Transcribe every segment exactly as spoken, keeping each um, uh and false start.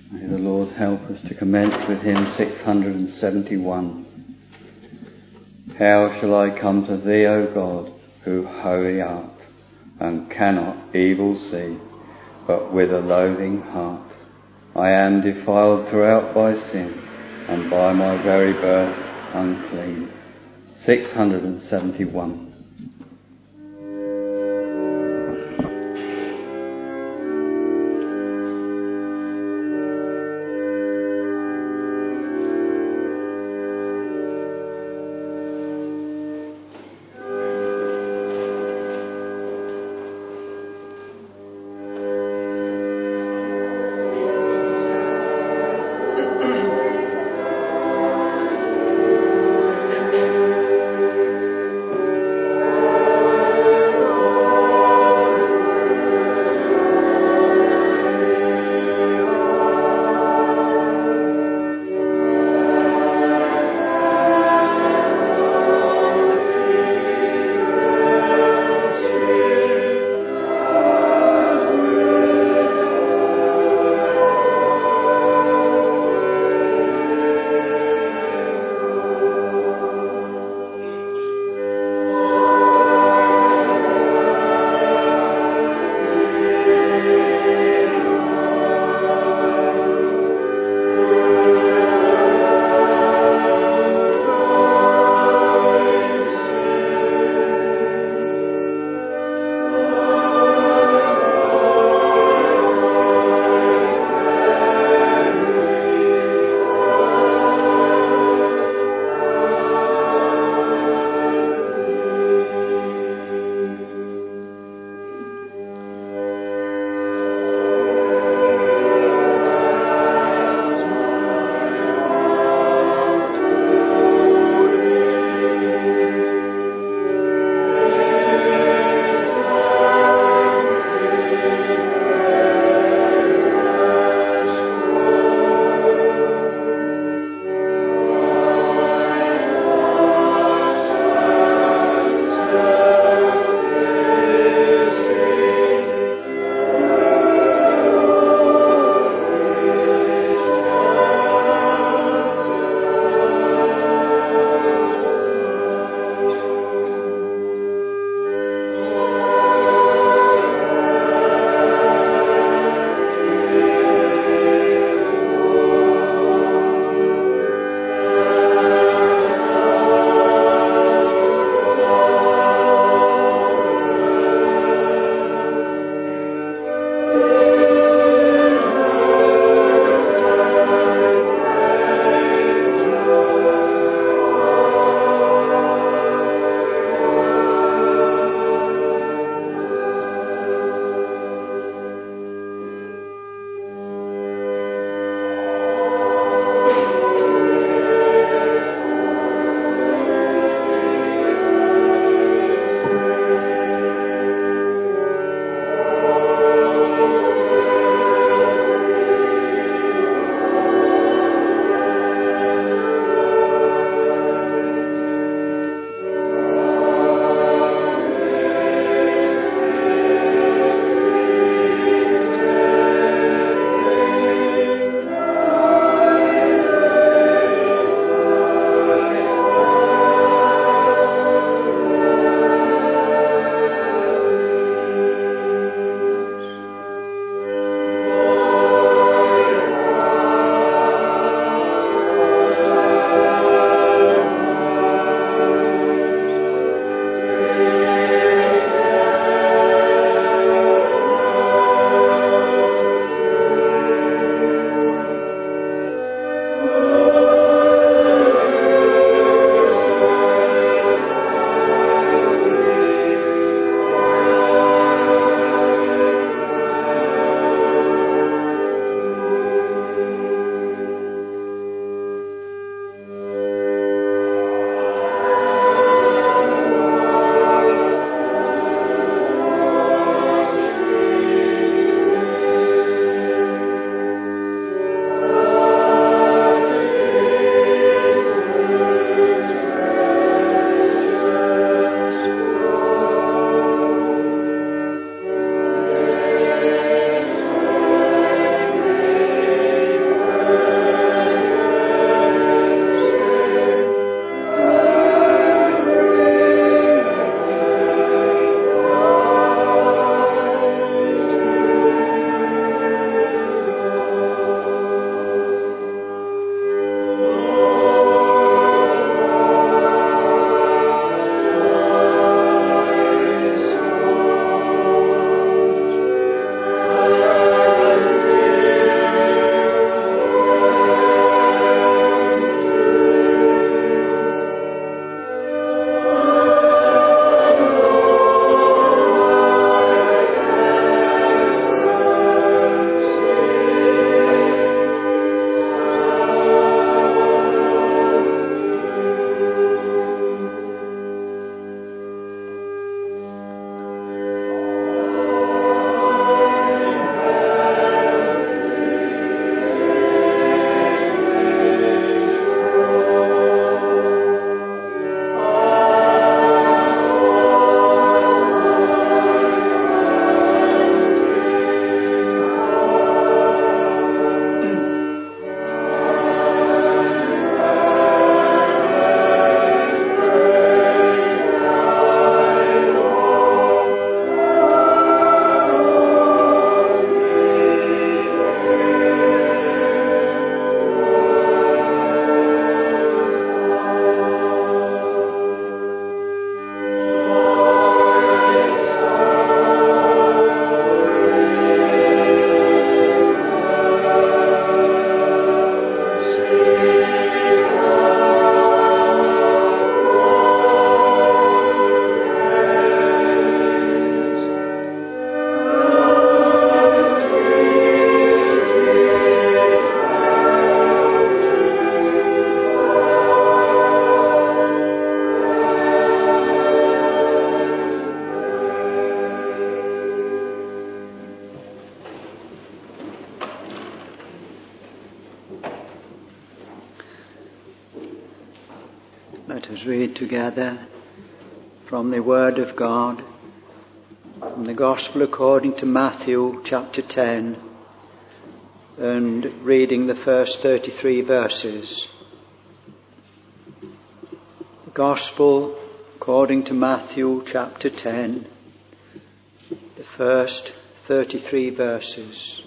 May the Lord help us to commence with hymn six hundred seventy-one. How shall I come to thee, O God, who holy art, and cannot evil see, but with a loathing heart? I am defiled throughout by sin, and by my very birth unclean. six hundred seventy-one. Let us read together from the Word of God, from the Gospel according to Matthew chapter ten, and reading the first thirty-three verses. The Gospel according to Matthew chapter ten, the first thirty-three verses.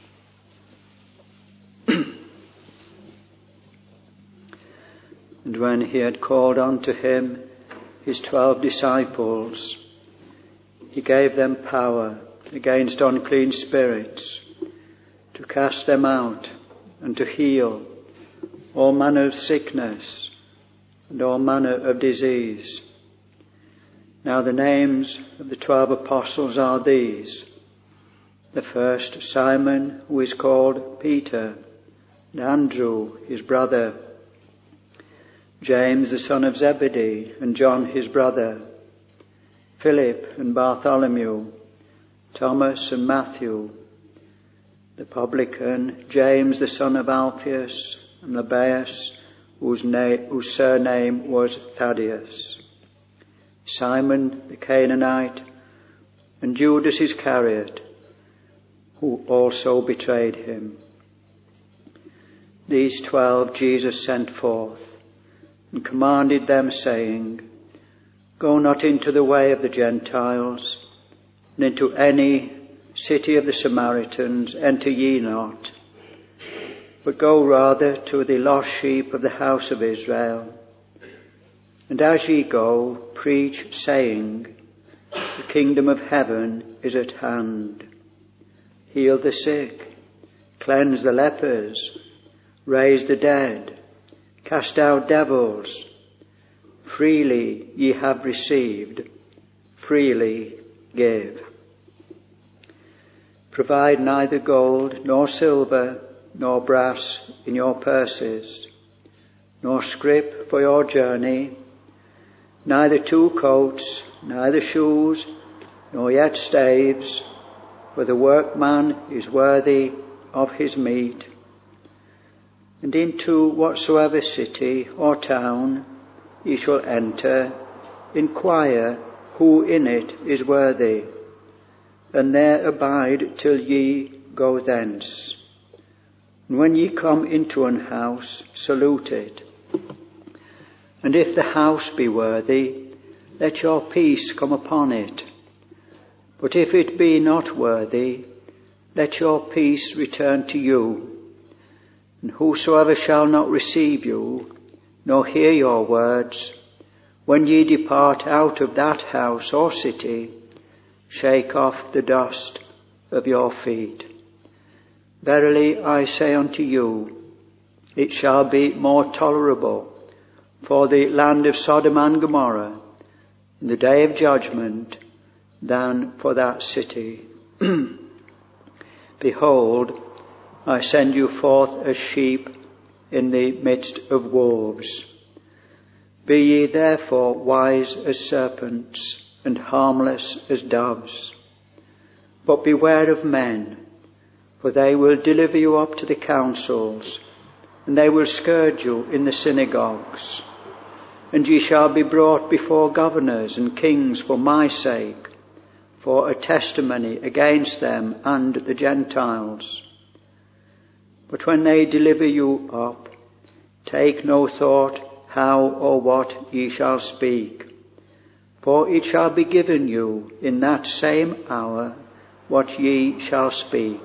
And when he had called unto him his twelve disciples, he gave them power against unclean spirits, to cast them out, and to heal all manner of sickness and all manner of disease. Now the names of the twelve apostles are these: the first, Simon, who is called Peter, and Andrew his brother, James the son of Zebedee, and John his brother, Philip and Bartholomew, Thomas and Matthew, the publican, James the son of Alphaeus, and Lebbaeus, whose, name, whose surname was Thaddeus, Simon the Canaanite, and Judas Iscariot, who also betrayed him. These twelve Jesus sent forth, and commanded them, saying, Go not into the way of the Gentiles, and into any city of the Samaritans enter ye not, but go rather to the lost sheep of the house of Israel. And as ye go, preach, saying, The kingdom of heaven is at hand. Heal the sick, cleanse the lepers, raise the dead, cast out devils. Freely ye have received, freely give. Provide neither gold, nor silver, nor brass in your purses, nor scrip for your journey, neither two coats, neither shoes, nor yet staves, for the workman is worthy of his meat. And into whatsoever city or town ye shall enter, inquire who in it is worthy, and there abide till ye go thence. And when ye come into an house, salute it. And if the house be worthy, let your peace come upon it. But if it be not worthy, let your peace return to you. And whosoever shall not receive you, nor hear your words, when ye depart out of that house or city, shake off the dust of your feet. Verily I say unto you, it shall be more tolerable for the land of Sodom and Gomorrah in the day of judgment than for that city. Behold, I send you forth as sheep in the midst of wolves. Be ye therefore wise as serpents, and harmless as doves. But beware of men, for they will deliver you up to the councils, and they will scourge you in the synagogues. And ye shall be brought before governors and kings for my sake, for a testimony against them and the Gentiles. But when they deliver you up, take no thought how or what ye shall speak, for it shall be given you in that same hour what ye shall speak.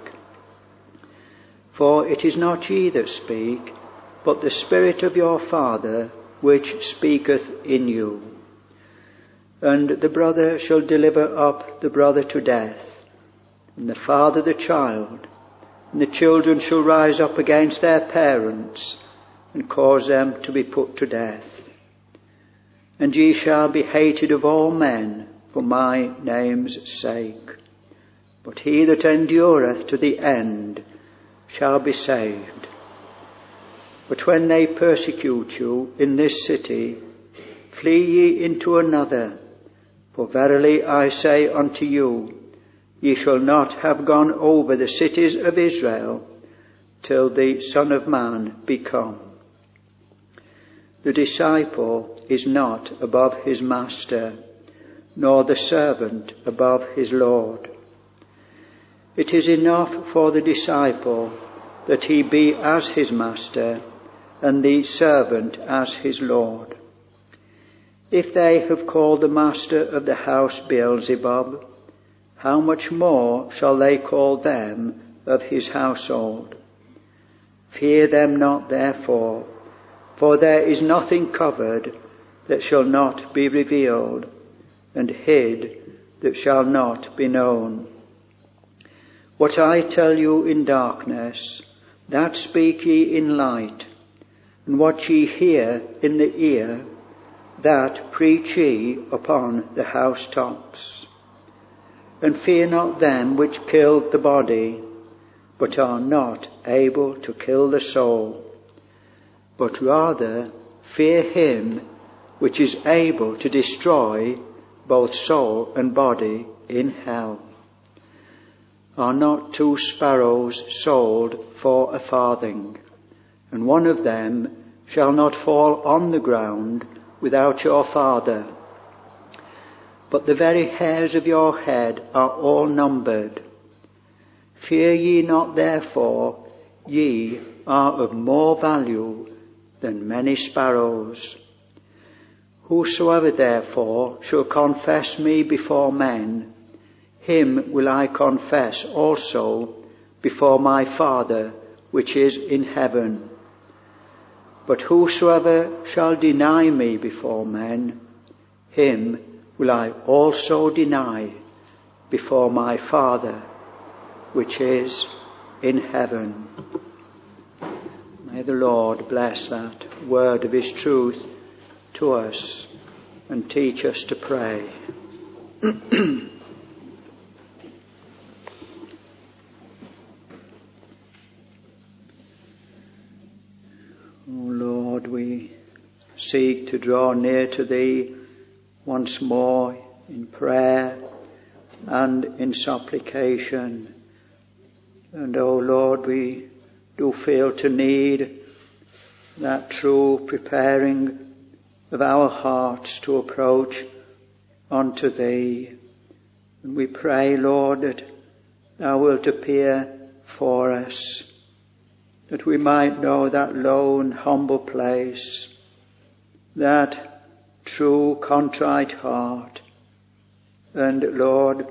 For it is not ye that speak, but the Spirit of your Father which speaketh in you. And the brother shall deliver up the brother to death, and the father the child, and the children shall rise up against their parents, and cause them to be put to death. And ye shall be hated of all men for my name's sake. But he that endureth to the end shall be saved. But when they persecute you in this city, flee ye into another. For verily I say unto you, ye shall not have gone over the cities of Israel till the Son of Man be come. The disciple is not above his master, nor the servant above his Lord. It is enough for the disciple that he be as his master, and the servant as his Lord. If they have called the master of the house Beelzebub, how much more shall they call them of his household? Fear them not therefore, for there is nothing covered that shall not be revealed, and hid that shall not be known. What I tell you in darkness, that speak ye in light, and what ye hear in the ear, that preach ye upon the housetops. And fear not them which kill the body, but are not able to kill the soul, but rather fear him which is able to destroy both soul and body in hell. Are not two sparrows sold for a farthing, and one of them shall not fall on the ground without your Father? But the very hairs of your head are all numbered. Fear ye not therefore, ye are of more value than many sparrows. Whosoever therefore shall confess me before men, him will I confess also before my Father which is in heaven. But whosoever shall deny me before men, him will I also deny before my Father which is in heaven. May the Lord bless that word of his truth to us and teach us to pray. We seek to draw near to thee once more in prayer and in supplication. And, O Lord, we do feel to need that true preparing of our hearts to approach unto thee. And we pray, Lord, that thou wilt appear for us, that we might know that lone, humble place, that true, contrite heart, and, Lord,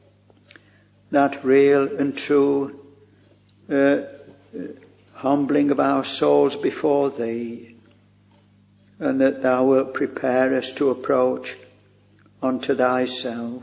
that real and true uh, humbling of our souls before thee, and that thou wilt prepare us to approach unto thyself.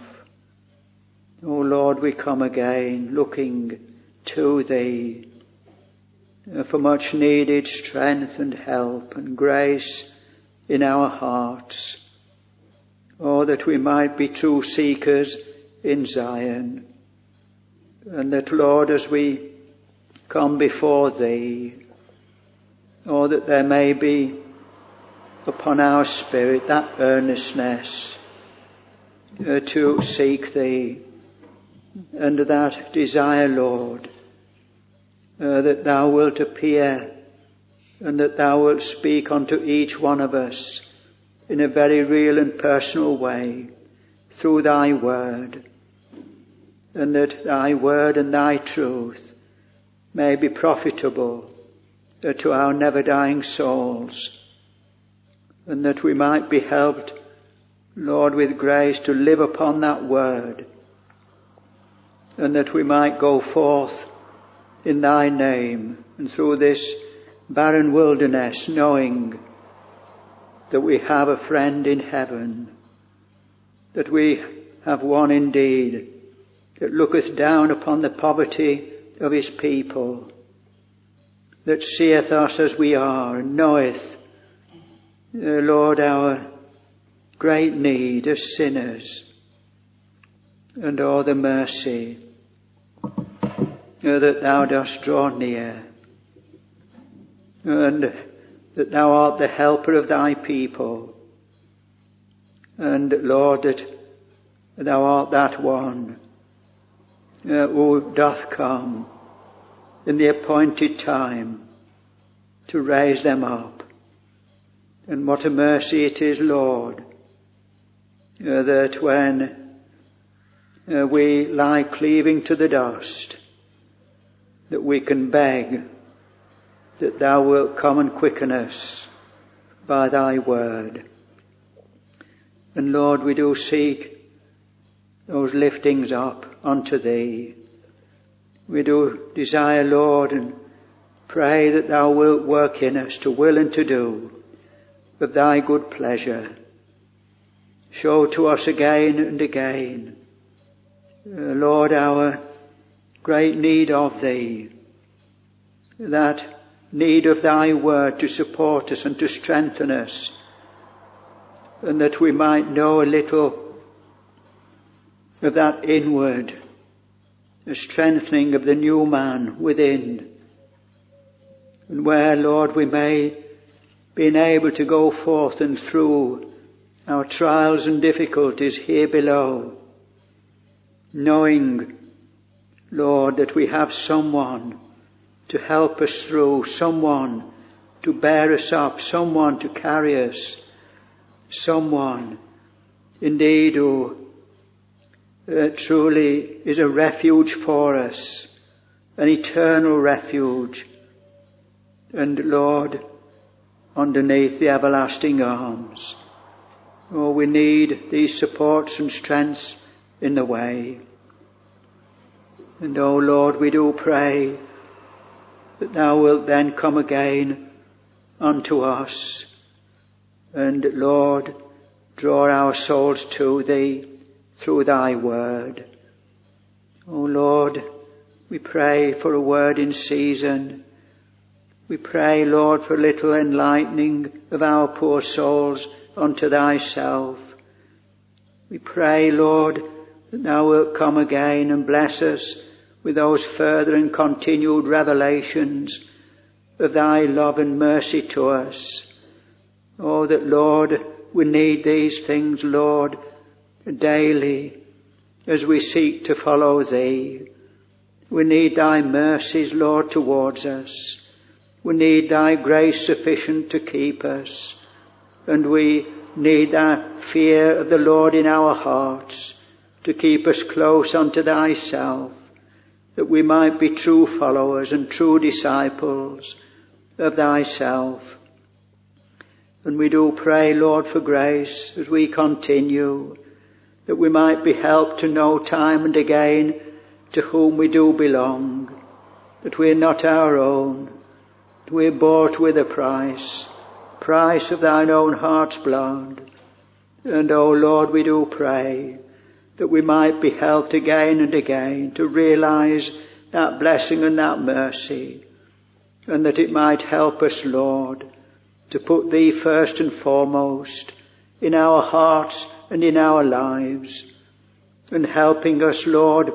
O Lord, we come again looking to thee, for much needed strength and help and grace in our hearts. Oh, that we might be true seekers in Zion. And that, Lord, as we come before thee, oh, that there may be upon our spirit that earnestness uh, to seek thee, and that desire, Lord, Uh, that thou wilt appear, and that thou wilt speak unto each one of us in a very real and personal way through thy word, and that thy word and thy truth may be profitable uh, to our never-dying souls, and that we might be helped, Lord, with grace to live upon that word, and that we might go forth in thy name and through this barren wilderness, knowing that we have a friend in heaven, that we have one indeed that looketh down upon the poverty of his people, that seeth us as we are and knoweth, uh, Lord, our great need as sinners, and all the mercy Uh, that thou dost draw near, and that thou art the helper of thy people, and, Lord, that thou art that one uh, who doth come in the appointed time to raise them up, And what a mercy it is, Lord, uh, that when uh, we lie cleaving to the dust, that we can beg that thou wilt come and quicken us by thy word. And Lord, we do seek those liftings up unto thee. We do desire, Lord, and pray that thou wilt work in us to will and to do of thy good pleasure. Show to us again and again, uh, Lord, our great need of thee, that need of thy word to support us and to strengthen us, and that we might know a little of that inward, a strengthening of the new man within, and where, Lord, we may be able to go forth and through our trials and difficulties here below, knowing, Lord, that we have someone to help us through, someone to bear us up, someone to carry us, someone indeed who uh, truly is a refuge for us, an eternal refuge, and Lord, underneath the everlasting arms. Oh, we need these supports and strengths in the way. And oh Lord, we do pray that thou wilt then come again unto us, and Lord, draw our souls to thee through thy word. Oh Lord, we pray for a word in season. We pray, Lord, for a little enlightening of our poor souls unto thyself. We pray, Lord, that thou wilt come again and bless us with those further and continued revelations of thy love and mercy to us. Oh, that, Lord, we need these things, Lord, daily as we seek to follow thee. We need thy mercies, Lord, towards us. We need thy grace sufficient to keep us. And we need that fear of the Lord in our hearts to keep us close unto thyself, that we might be true followers and true disciples of thyself. And we do pray, Lord, for grace as we continue, that we might be helped to know time and again to whom we do belong, that we are not our own, that we are bought with a price, price of thine own heart's blood. And, O Lord, we do pray that we might be helped again and again to realize that blessing and that mercy, and that it might help us, Lord, to put thee first and foremost in our hearts and in our lives, and helping us, Lord,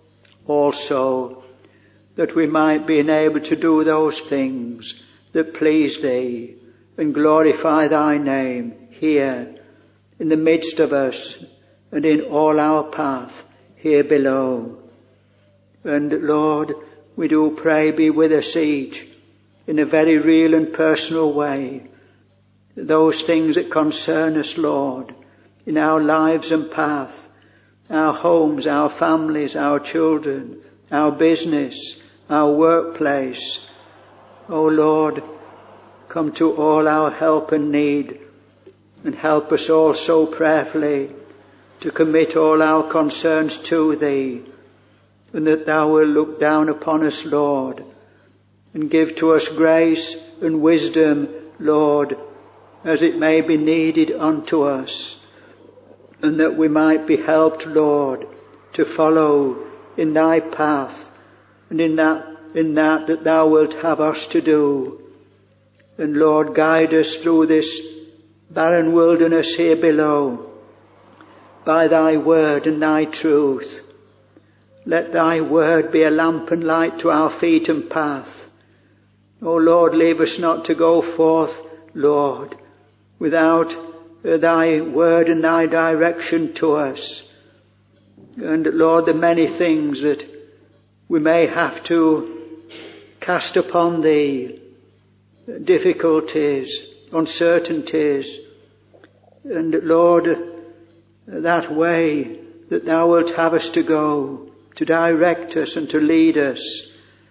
also that we might be enabled to do those things that please thee and glorify thy name here in the midst of us and in all our path here below. And Lord, we do pray, be with us each in a very real and personal way. Those things that concern us, Lord, in our lives and path, our homes, our families, our children, our business, our workplace. O Lord, come to all our help and need, and help us also prayerfully to commit all our concerns to thee, and that thou wilt look down upon us, Lord, and give to us grace and wisdom, Lord, as it may be needed unto us, and that we might be helped, Lord, to follow in thy path and in that in that that thou wilt have us to do. And Lord, guide us through this barren wilderness here below by thy word and thy truth. Let thy word be a lamp and light to our feet and path. O Lord, leave us not to go forth, Lord, without thy word and thy direction to us. And Lord, the many things that we may have to cast upon thee, difficulties, uncertainties. And Lord, that way that thou wilt have us to go, to direct us and to lead us.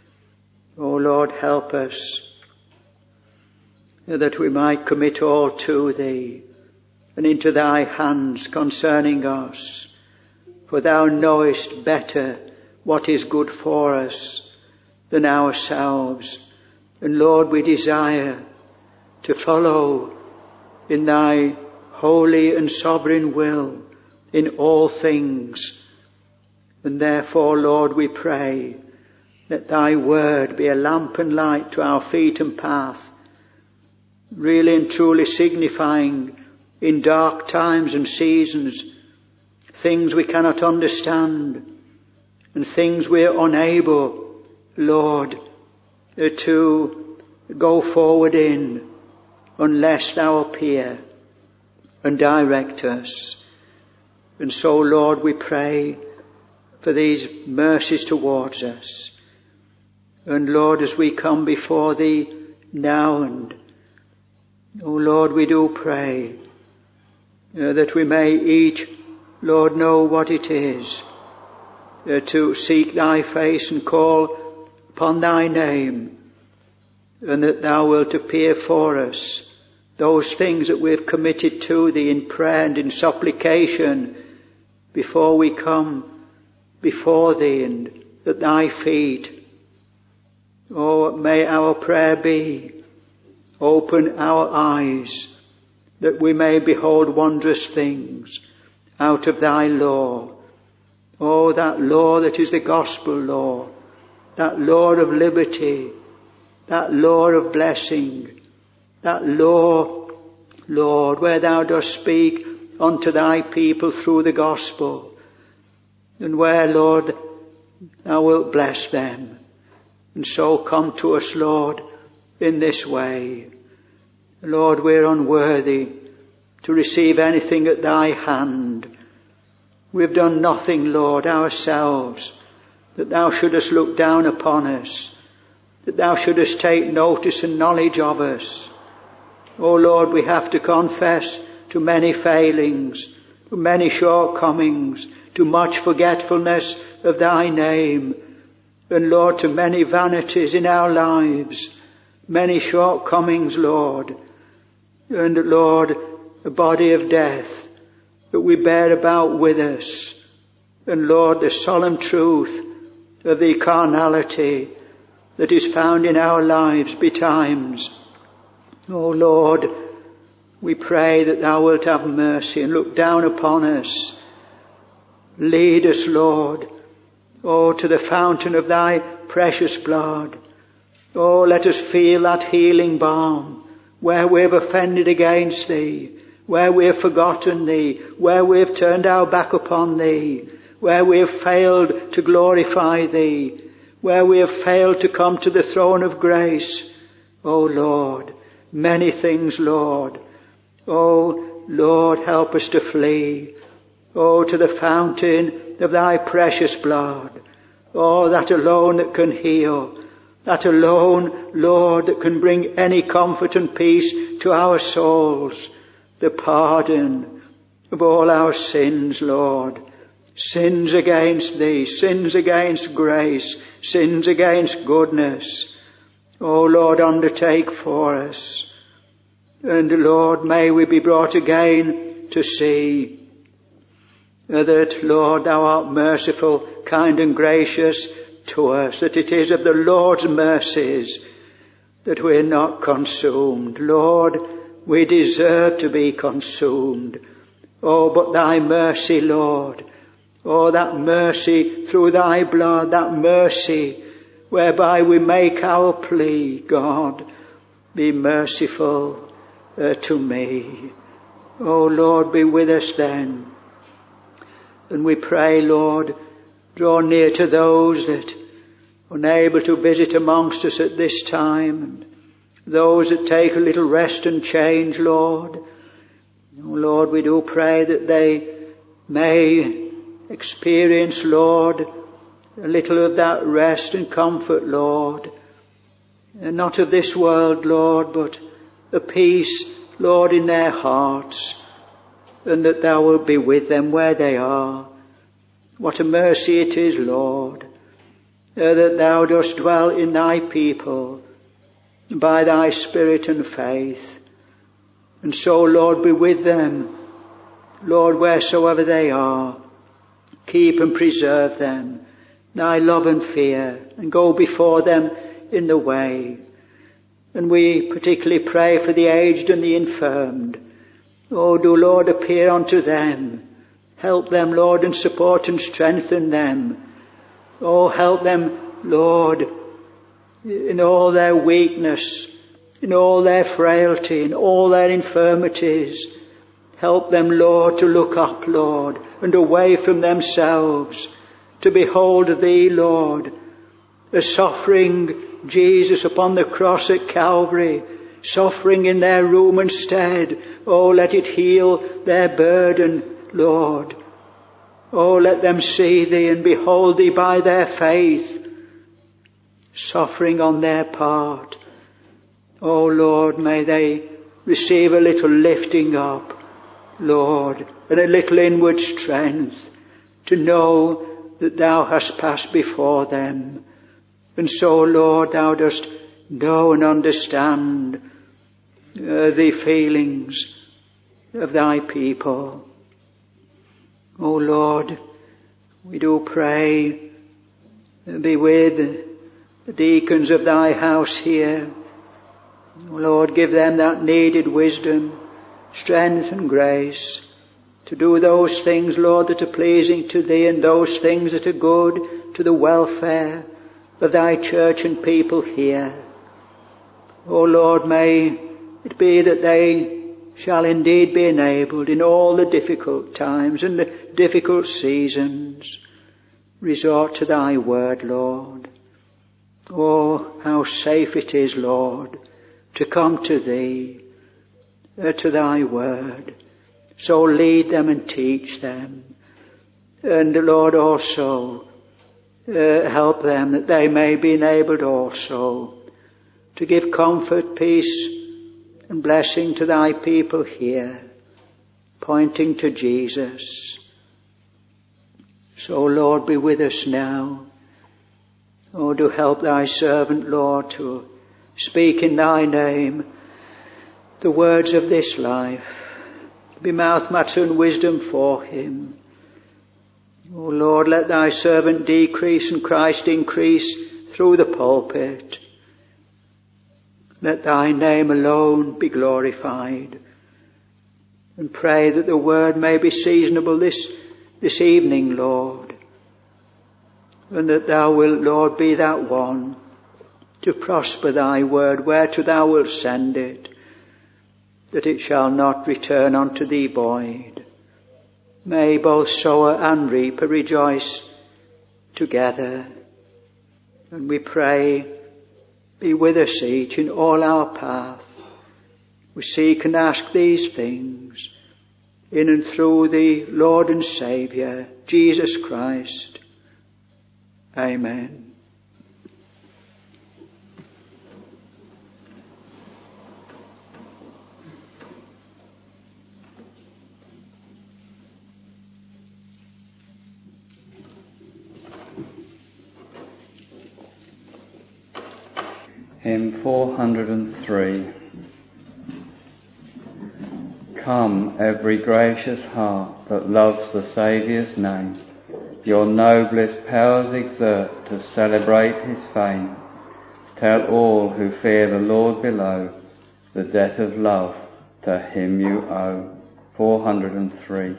O Lord, help us, that we might commit all to thee and into thy hands concerning us. For thou knowest better what is good for us than ourselves. And Lord, we desire to follow in thy holy and sovereign will in all things. And therefore, Lord, we pray, let thy word be a lamp and light to our feet and path, really and truly signifying in dark times and seasons things we cannot understand and things we are unable, Lord, to go forward in unless thou appear and direct us. And so, Lord, we pray for these mercies towards us. And Lord, as we come before thee now, and oh Lord, we do pray uh, that we may each, Lord, know what it is uh, to seek thy face and call upon thy name, and that thou wilt appear for us those things that we have committed to thee in prayer and in supplication before we come before thee and at thy feet. Oh, may our prayer be, open our eyes that we may behold wondrous things out of thy law. Oh, that law that is the gospel law, that law of liberty, that law of blessing, that law, Lord, where thou dost speak unto thy people through the gospel, and where, Lord, thou wilt bless them. And so come to us, Lord, in this way. Lord, we're unworthy to receive anything at thy hand. We've done nothing, Lord, ourselves, that thou shouldest look down upon us, that thou shouldest take notice and knowledge of us. Oh Lord, we have to confess to many failings, to many shortcomings, to much forgetfulness of thy name, and Lord, to many vanities in our lives, many shortcomings, Lord, and Lord, a body of death that we bear about with us, and Lord, the solemn truth of the carnality that is found in our lives betimes. Oh Lord, we pray that thou wilt have mercy and look down upon us. Lead us, Lord, oh, to the fountain of thy precious blood. Oh, let us feel that healing balm where we have offended against thee, where we have forgotten thee, where we have turned our back upon thee, where we have failed to glorify thee, where we have failed to come to the throne of grace. Oh Lord, many things, Lord. Oh Lord, help us to flee. Oh, to the fountain of thy precious blood. Oh, that alone that can heal. That alone, Lord, that can bring any comfort and peace to our souls. The pardon of all our sins, Lord. Sins against thee, sins against grace, sins against goodness. Oh Lord, undertake for us. And Lord, may we be brought again to see that, Lord, thou art merciful, kind and gracious to us, that it is of the Lord's mercies that we are not consumed. Lord, we deserve to be consumed. Oh, but thy mercy, Lord, oh, that mercy through thy blood, that mercy whereby we make our plea, God, be merciful uh, to me. Oh, Lord, be with us then. And we pray, Lord, draw near to those that are unable to visit amongst us at this time, and those that take a little rest and change, Lord. Oh, Lord, we do pray that they may experience, Lord, a little of that rest and comfort, Lord. And not of this world, Lord, but a peace, Lord, in their hearts, and that thou wilt be with them where they are. What a mercy it is, Lord, uh, that thou dost dwell in thy people by thy Spirit and faith. And so, Lord, be with them, Lord, wheresoever they are. Keep and preserve them, thy love and fear, and go before them in the way. And we particularly pray for the aged and the infirmed. Oh, do, Lord, appear unto them. Help them, Lord, and support and strengthen them. Oh, help them, Lord, in all their weakness, in all their frailty, in all their infirmities. Help them, Lord, to look up, Lord, and away from themselves, to behold thee, Lord, as suffering Jesus upon the cross at Calvary, suffering in their room and stead. Oh, let it heal their burden, Lord. Oh, let them see thee and behold thee by their faith, suffering on their part. Oh, Lord, may they receive a little lifting up, Lord, and a little inward strength to know that thou hast passed before them. And so, Lord, thou dost know and understand uh, the feelings of thy people. Oh, Lord, we do pray, uh, be with the deacons of thy house here. Oh, Lord, give them that needed wisdom, strength and grace to do those things, Lord, that are pleasing to thee, and those things that are good to the welfare of thy church and people here. O Lord, may it be that they shall indeed be enabled in all the difficult times and the difficult seasons resort to thy word, Lord. Oh, how safe it is, Lord, to come to thee, uh, to thy word. So lead them and teach them. And Lord, also uh, help them that they may be enabled also to give comfort, peace and blessing to thy people here, pointing to Jesus. So Lord, be with us now. Oh, do help thy servant, Lord, to speak in thy name the words of this life. Be mouth, matter and wisdom for him. O Lord, let thy servant decrease and Christ increase through the pulpit. Let thy name alone be glorified. And pray that the word may be seasonable this, this evening, Lord. And that thou wilt, Lord, be that one to prosper thy word whereto thou wilt send it, that it shall not return unto thee void. May both sower and reaper rejoice together. And we pray, be with us each in all our path. We seek and ask these things in and through the Lord and Saviour, Jesus Christ. Amen. Hymn four hundred three. Come, every gracious heart that loves the Saviour's name, your noblest powers exert to celebrate his fame. Tell all who fear the Lord below, the debt of love to him you owe. four hundred three.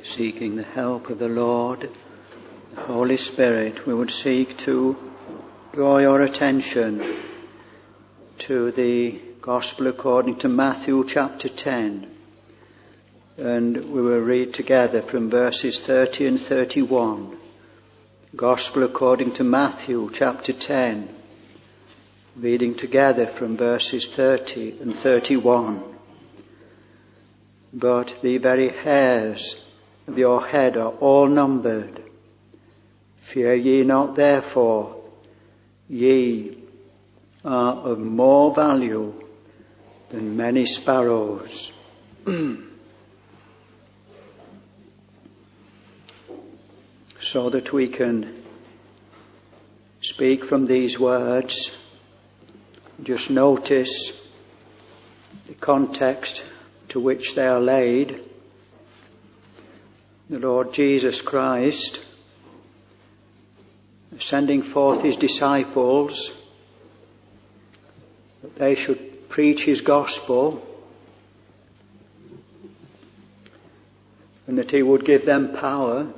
seeking the help of the Lord, the Holy Spirit, we would seek to draw your attention to the Gospel according to Matthew chapter ten. And we will read together from verses thirty and thirty-one. Gospel according to Matthew chapter ten, reading together from verses thirty and thirty-one. But the very hairs of your head are all numbered. Fear ye not therefore, ye are of more value than many sparrows. So that we can speak from these words, just notice the context to which they are laid. The Lord Jesus Christ sending forth his disciples that they should preach his gospel and that he would give them power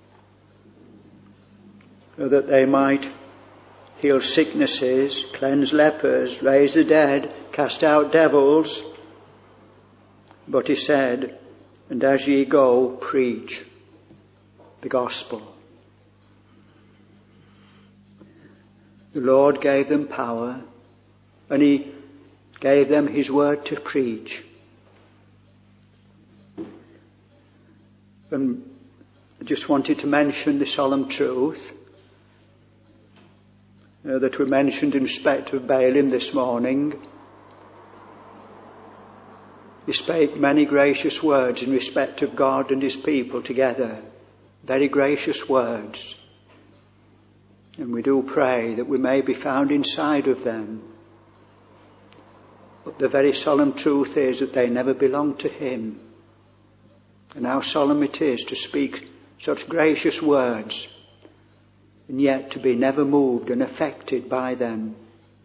so that they might heal sicknesses, cleanse lepers, raise the dead, cast out devils. But he said, and as ye go, preach the gospel. The Lord gave them power, and he gave them his word to preach. And I just wanted to mention the solemn truth Uh, that we mentioned in respect of Balaam this morning. He spake many gracious words in respect of God and his people together. Very gracious words. And we do pray that we may be found inside of them. But the very solemn truth is that they never belong to him. And how solemn it is to speak such gracious words and yet to be never moved and affected by them.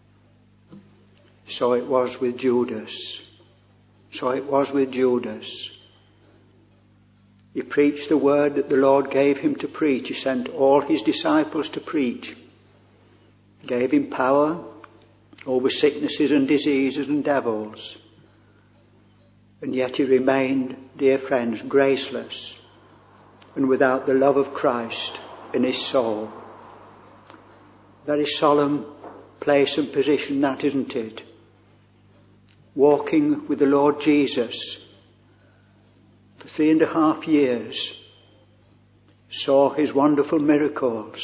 So it was with Judas. So it was with Judas. He preached the word that the Lord gave him to preach. He sent all his disciples to preach. He gave him power over sicknesses and diseases and devils. And yet he remained, dear friends, graceless and without the love of Christ in his soul. Very solemn place and position that, isn't it? Walking with the Lord Jesus for three and a half years, saw his wonderful miracles,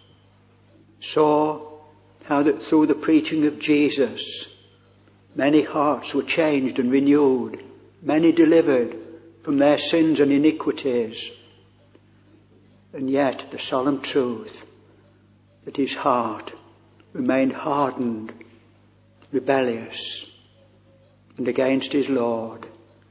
saw how that through the preaching of Jesus, many hearts were changed and renewed, many delivered from their sins and iniquities. And yet the solemn truth that his heart remained hardened, rebellious, and against his Lord.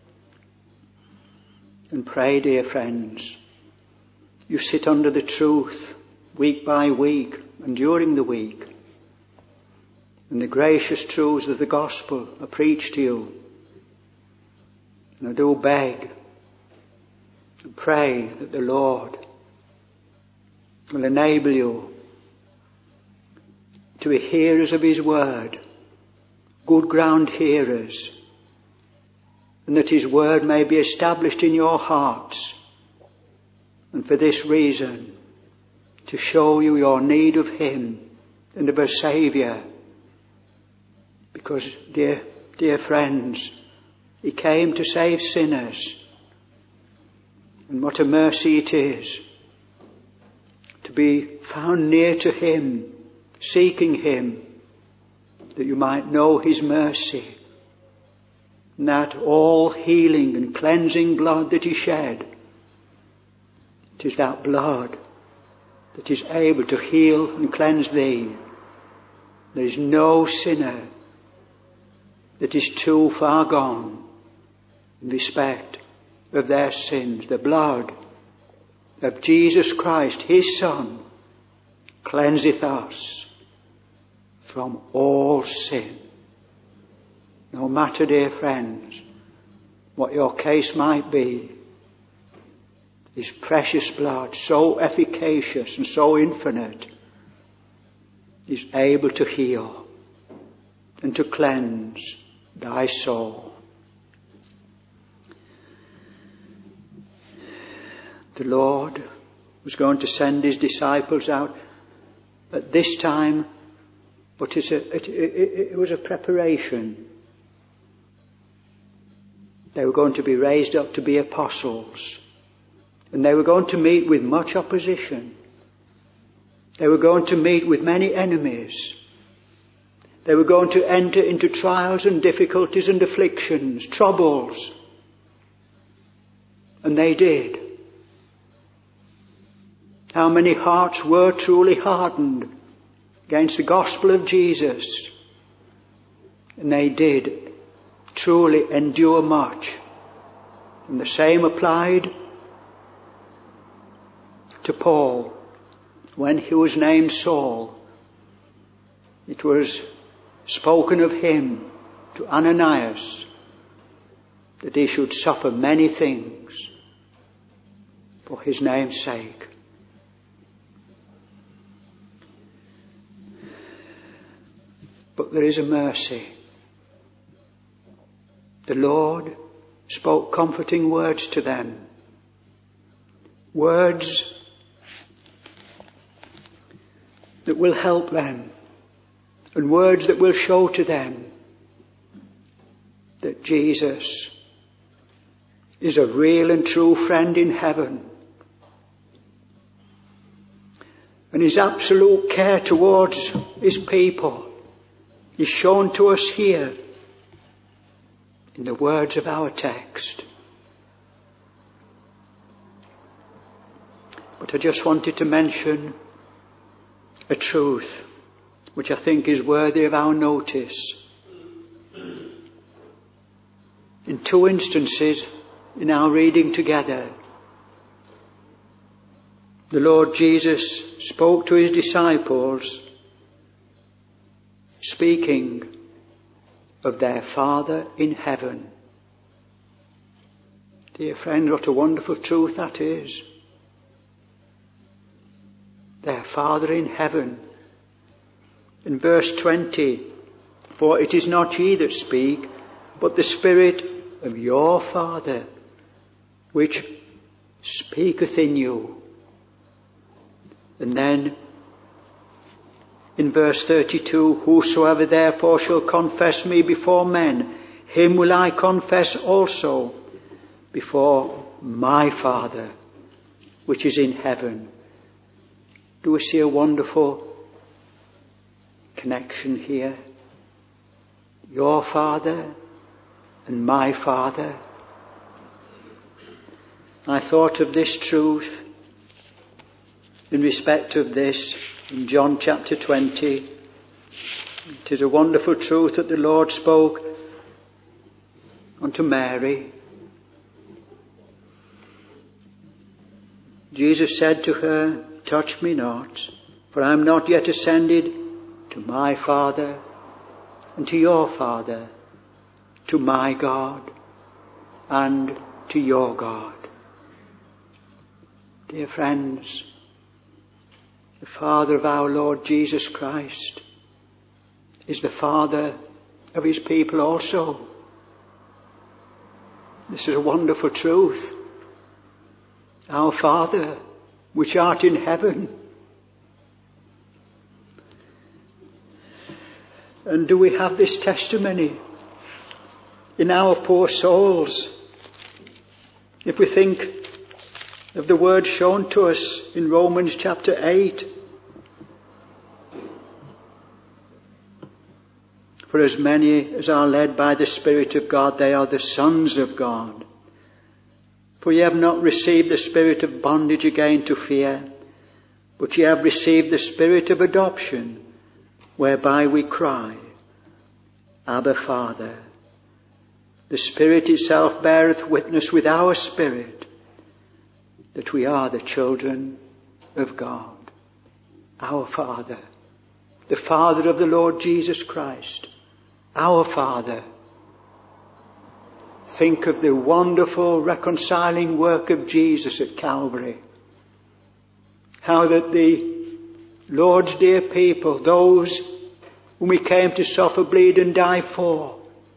And pray, dear friends, you sit under the truth week by week and during the week, and the gracious truths of the gospel are preached to you. And I do beg and pray that the Lord will enable you to be hearers of his word, good ground hearers, and that his word may be established in your hearts. And for this reason, to show you your need of him and of a Saviour. Because, dear, dear friends, he came to save sinners. And what a mercy it is to be found near to him, seeking him, that you might know his mercy, and that all healing and cleansing blood that he shed, it is that blood that is able to heal and cleanse thee. There is no sinner that is too far gone in respect of their sins. The blood of Jesus Christ, his Son, cleanseth us from all sin. No matter, dear friends, what your case might be, His precious blood, so efficacious and so infinite, is able to heal and to cleanse thy soul. The Lord was going to send his disciples out at this time, but it's a, it, it, it was a preparation. They were going to be raised up to be apostles, and they were going to meet with much opposition. They were going to meet with many enemies. They were going to enter into trials and difficulties and afflictions, troubles. And they did. How many hearts were truly hardened against the gospel of Jesus? And they did truly endure much. And the same applied to Paul when he was named Saul. It was spoken of him to Ananias that he should suffer many things for his name's sake. But there is a mercy. The Lord spoke comforting words to them. Words that will help them. And words that will show to them that Jesus is a real and true friend in heaven. And his absolute care towards his people is shown to us here in the words of our text. But I just wanted to mention a truth which I think is worthy of our notice. In two instances in our reading together, the Lord Jesus spoke to his disciples, speaking of their Father in heaven. Dear friends, what a wonderful truth that is. Their Father in heaven. In verse twenty, for it is not ye that speak, but the Spirit of your Father, which speaketh in you. And then, in verse thirty-two, whosoever therefore shall confess me before men, him will I confess also before my Father, which is in heaven. Do we see a wonderful connection here? Your Father and my Father. I thought of this truth in respect of this in John chapter twenty. It is a wonderful truth that the Lord spoke unto Mary. Jesus said to her, touch me not, for I am not yet ascended to my Father and to your Father, to my God and to your God. Dear friends, the Father of our Lord Jesus Christ is the Father of his people also. This is a wonderful truth. Our Father, which art in heaven. And do we have this testimony in our poor souls? If we think of the word shown to us in Romans chapter eight. For as many as are led by the Spirit of God, they are the sons of God. For ye have not received the spirit of bondage again to fear, but ye have received the Spirit of adoption, whereby we cry, Abba, Father. The Spirit itself beareth witness with our spirit that we are the children of God. Our Father, the Father of the Lord Jesus Christ, our Father. think of the wonderful reconciling work of Jesus at Calvary. How that the Lord's dear people, those whom he came to suffer, bleed and die for,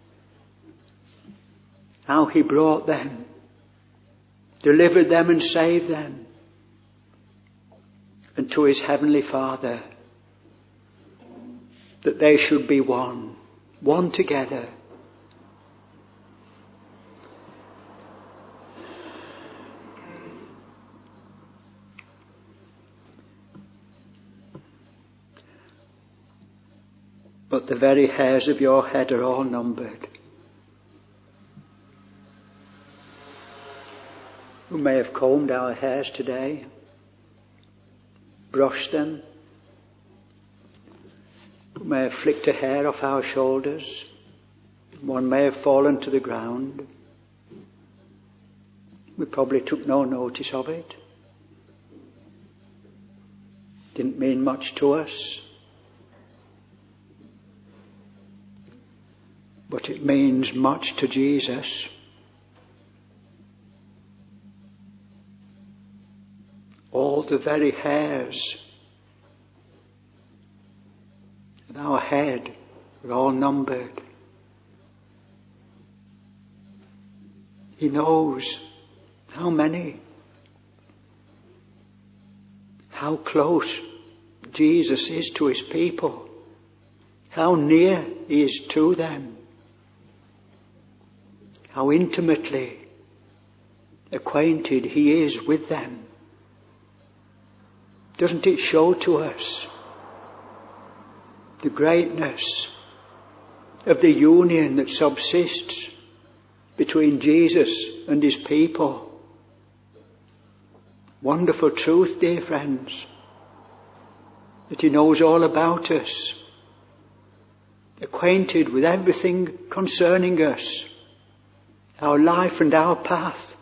how he brought them, delivered them and saved them, and to his heavenly Father, that they should be one, one together. But the very hairs of your head are all numbered. We may have combed our hairs today, brushed them. We may have flicked a hair off our shoulders. One may have fallen to the ground. We probably took no notice of it. Didn't mean much to us. But it means much to Jesus. All the very hairs of our head are all numbered. He knows how many, how close Jesus is to his people, how near he is to them, how intimately acquainted he is with them. Doesn't it show to us the greatness of the union that subsists between Jesus and his people? Wonderful truth, dear friends, that he knows all about us, acquainted with everything concerning us, our life and our path.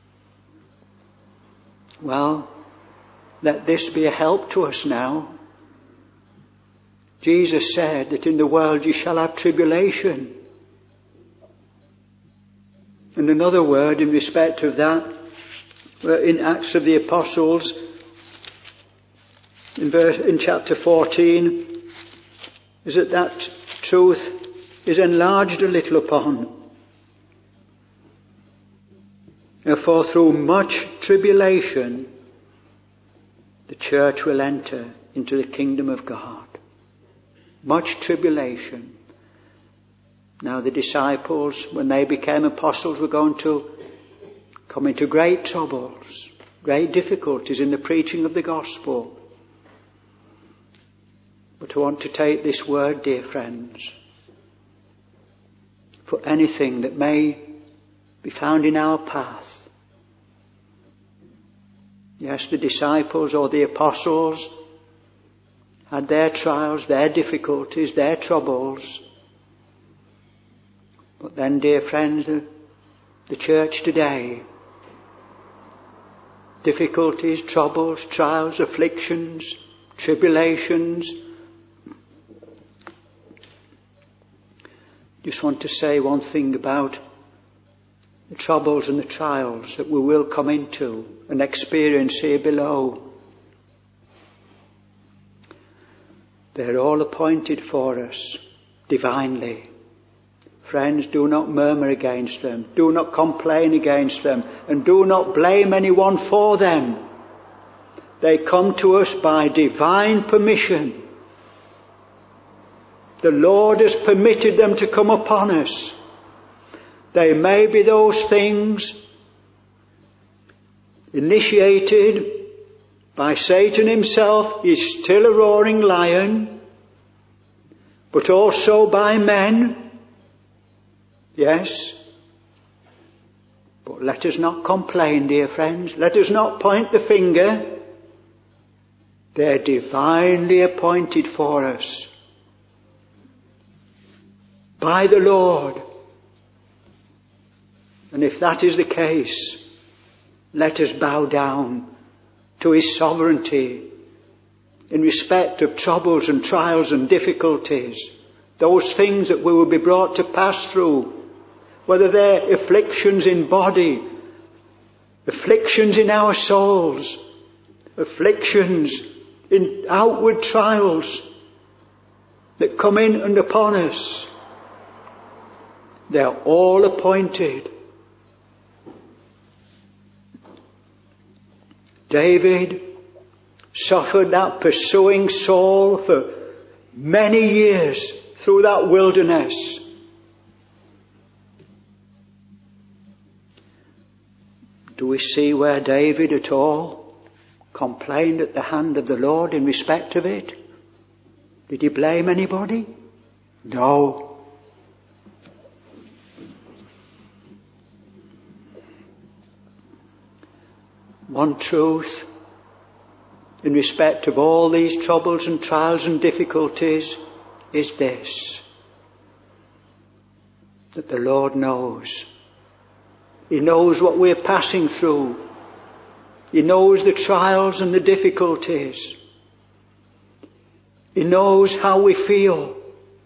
Well, let this be a help to us now. Jesus said that in the world you shall have tribulation. And another word in respect of that, in Acts of the Apostles, in, verse, in chapter fourteen, is that that truth is enlarged a little upon. For through much tribulation the church will enter into the kingdom of God. Much tribulation. Now the disciples, when they became apostles, were going to come into great troubles, great difficulties in the preaching of the gospel. But I want to take this word, dear friends, for anything that may be found in our path. Yes, the disciples or the apostles had their trials, their difficulties, their troubles. But then, dear friends, the, the church today, difficulties, troubles, trials, afflictions, tribulations. Just want to say one thing about the troubles and the trials that we will come into and experience here below. They're all appointed for us divinely. Friends, do not murmur against them. Do not complain against them. And do not blame anyone for them. They come to us by divine permission. The Lord has permitted them to come upon us. They may be those things initiated by Satan himself. He's still a roaring lion. But also by men. Yes. But let us not complain, dear friends. Let us not point the finger. They're divinely appointed for us by the Lord. And if that is the case, let us bow down to his sovereignty in respect of troubles and trials and difficulties, those things that we will be brought to pass through. whether they're afflictions in body, afflictions in our souls, afflictions in outward trials that come in and upon us, they're all appointed. David suffered that pursuing Saul for many years through that wilderness. Do we see where David at all complained at the hand of the Lord in respect of it? Did he blame anybody? No. One truth in respect of all these troubles and trials and difficulties is this, that the Lord knows. He knows what we're passing through. He knows the trials and the difficulties. He knows how we feel.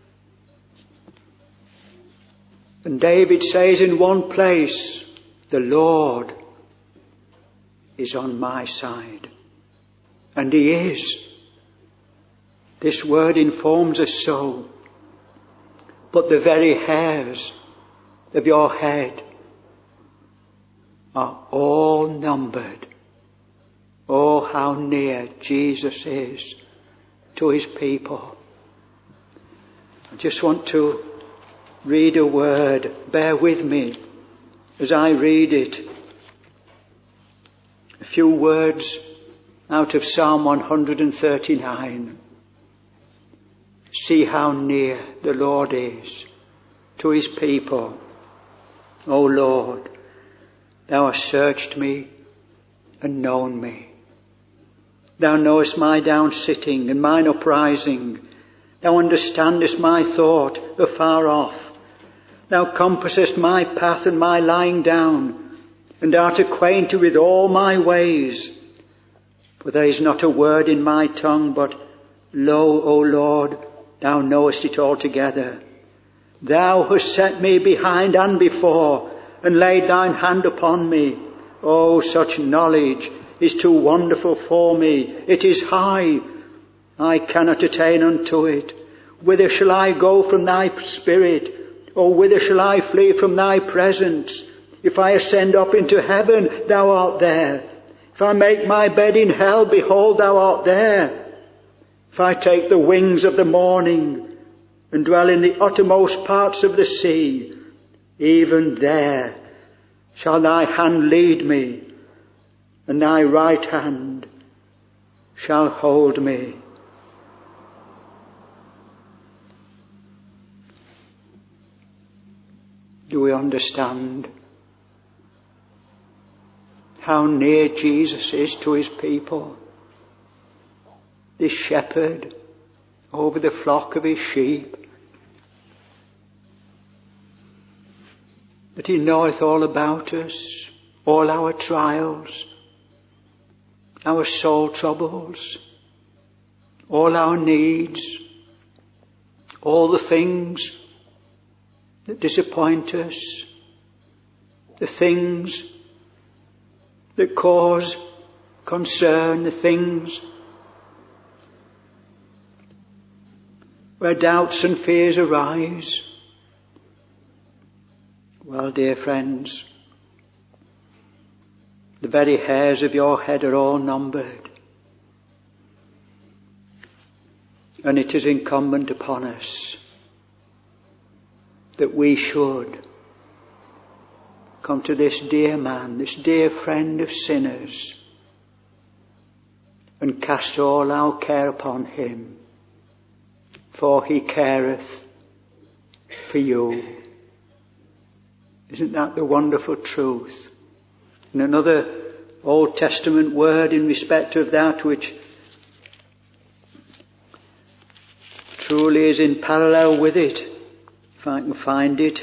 And David says in one place, the Lord is on my side. And he is. This word informs us so. But the very hairs of your head are all numbered. Oh, how near Jesus is to his people. I just want to read a word. Bear with me as I read it. A few words out of Psalm one thirty-nine. See how near the Lord is to his people. O Lord, thou hast searched me and known me. Thou knowest my down sitting and mine uprising. Thou understandest my thought afar off. Thou compassest my path and my lying down, and art acquainted with all my ways. For there is not a word in my tongue, but, lo, O Lord, thou knowest it altogether. Thou hast set me behind and before, and laid thine hand upon me. Oh, such knowledge is too wonderful for me. It is high. I cannot attain unto it. Whither shall I go from thy spirit? Or whither shall I flee from thy presence? If I ascend up into heaven, thou art there. If I make my bed in hell, behold, thou art there. If I take the wings of the morning and dwell in the uttermost parts of the sea, even there shall thy hand lead me, and thy right hand shall hold me. Do we understand how near Jesus is to his people? This shepherd over the flock of his sheep, that he knoweth all about us, all our trials, our soul troubles, all our needs, all the things that disappoint us, the things that cause concern, the things where doubts and fears arise. Well, dear friends, the very hairs of your head are all numbered. And it is incumbent upon us that we should come to this dear man, this dear friend of sinners, and cast all our care upon him, for he careth for you. Isn't that the wonderful truth? And another Old Testament word in respect of that which truly is in parallel with it, if I can find it.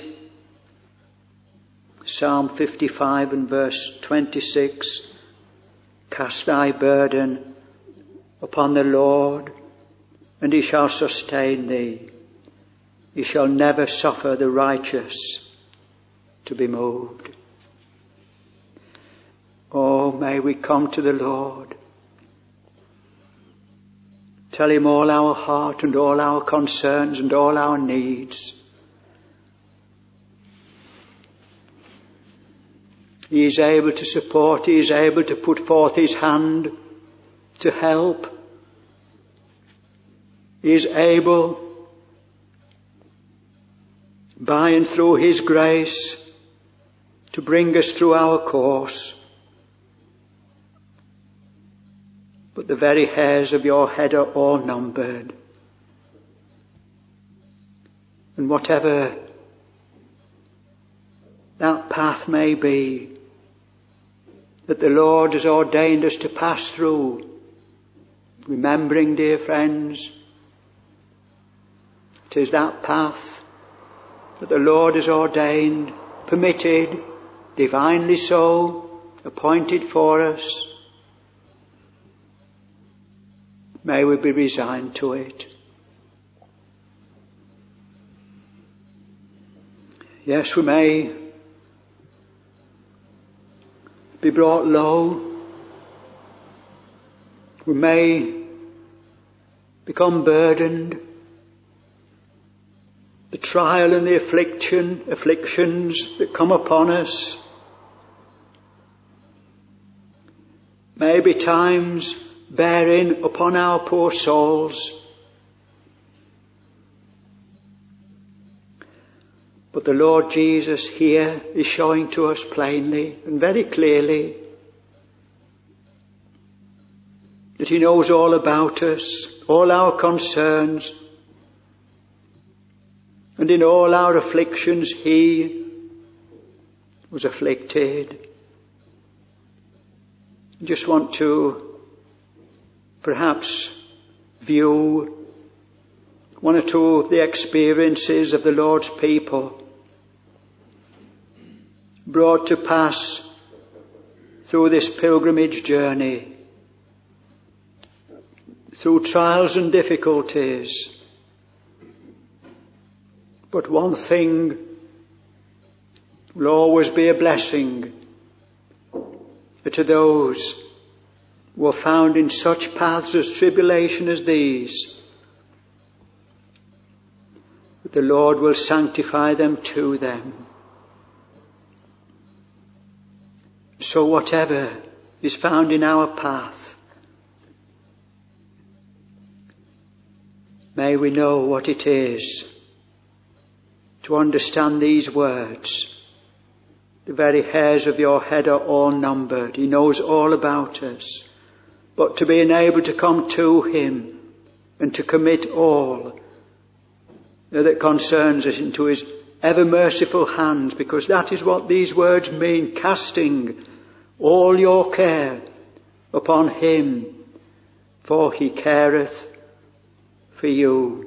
Psalm fifty-five and verse twenty-six. Cast thy burden upon the Lord, and he shall sustain thee. He shall never suffer the righteous to be moved. Oh, may we come to the Lord. Tell him all our heart and all our concerns and all our needs. He is able to support. He is able to put forth his hand to help. He is able, by and through his grace, to bring us through our course. But the very hairs of your head are all numbered. And whatever that path may be that the Lord has ordained us to pass through, remembering, dear friends, it is that path that the Lord has ordained, permitted, divinely so, appointed for us. May we be resigned to it. Yes, we may be brought low. We may become burdened. The trial and the affliction, afflictions that come upon us may be times bearing upon our poor souls. But the Lord Jesus here is showing to us plainly and very clearly that he knows all about us, all our concerns, and in all our afflictions he was afflicted. I just want to perhaps view one or two of the experiences of the Lord's people brought to pass through this pilgrimage journey, through trials and difficulties. But one thing will always be a blessing to those who are found in such paths of tribulation as these, that the Lord will sanctify them to them. So whatever is found in our path, may we know what it is to understand these words. The very hairs of your head are all numbered. He knows all about us. But to be enabled to come to him and to commit all that concerns us into his ever merciful hands, because that is what these words mean, casting all your care upon him, for he careth for you.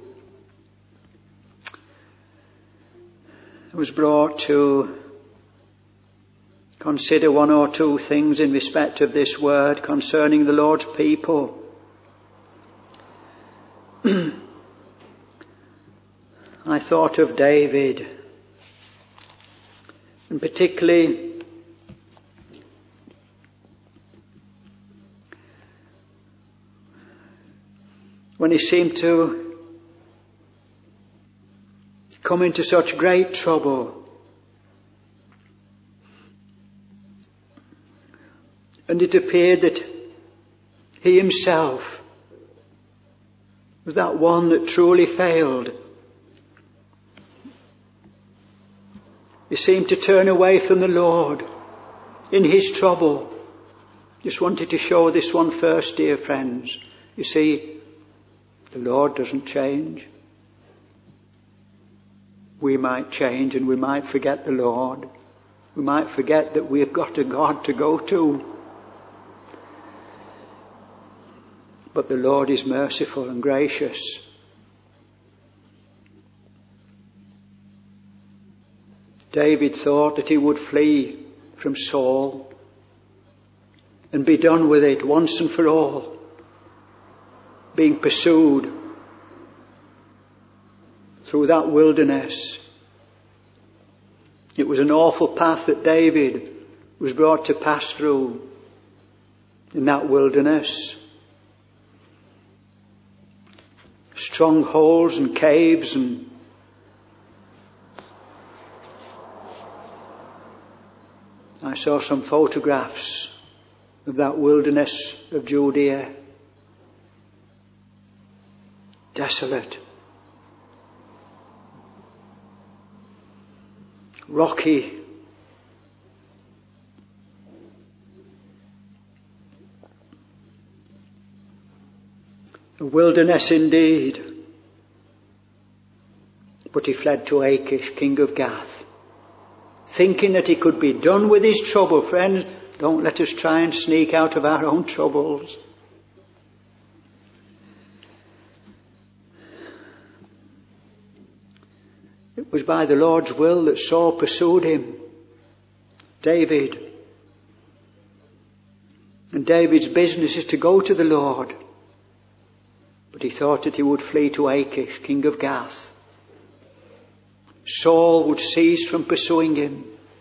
I was brought to consider one or two things in respect of this word concerning the Lord's people. I thought of David, and particularly when he seemed to come into such great trouble. And it appeared that he himself was that one that truly failed. He seemed to turn away from the Lord in his trouble. Just wanted to show this one first, dear friends. You see, the Lord doesn't change. We might change and we might forget the Lord. We might forget that we've got a God to go to. But the Lord is merciful and gracious. David thought that he would flee from Saul and be done with it once and for all, being pursued through that wilderness. It was an awful path that David was brought to pass through in that wilderness. Strongholds and caves, and I saw some photographs of that wilderness of Judea. Desolate. Rocky. A wilderness indeed. But he fled to Achish, king of Gath, thinking that he could be done with his trouble. Friends, don't let us try and sneak out of our own troubles. It was by the Lord's will that Saul pursued him, David. And David's business is to go to the Lord. But he thought that he would flee to Achish, king of Gath. Saul would cease from pursuing him.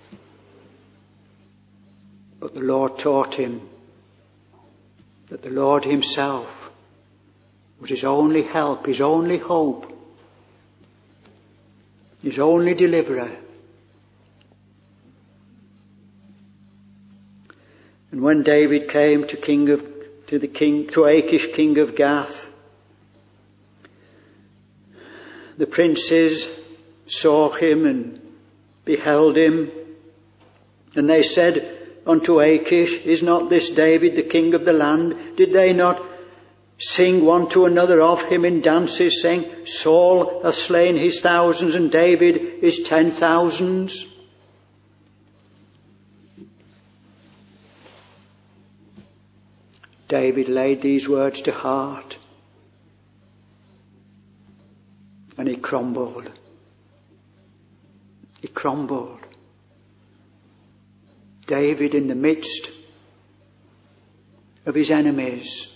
But the Lord taught him that the Lord himself was his only help, his only hope, his only deliverer. And when David came to king of to the king to Achish, king of Gath, the princes saw him and beheld him, and they said unto Achish, is not this David the king of the land? Did they not sing one to another of him in dances, saying, Saul hath slain his thousands and David his ten thousands? David laid these words to heart, and he crumbled. He crumbled. David in the midst of his enemies.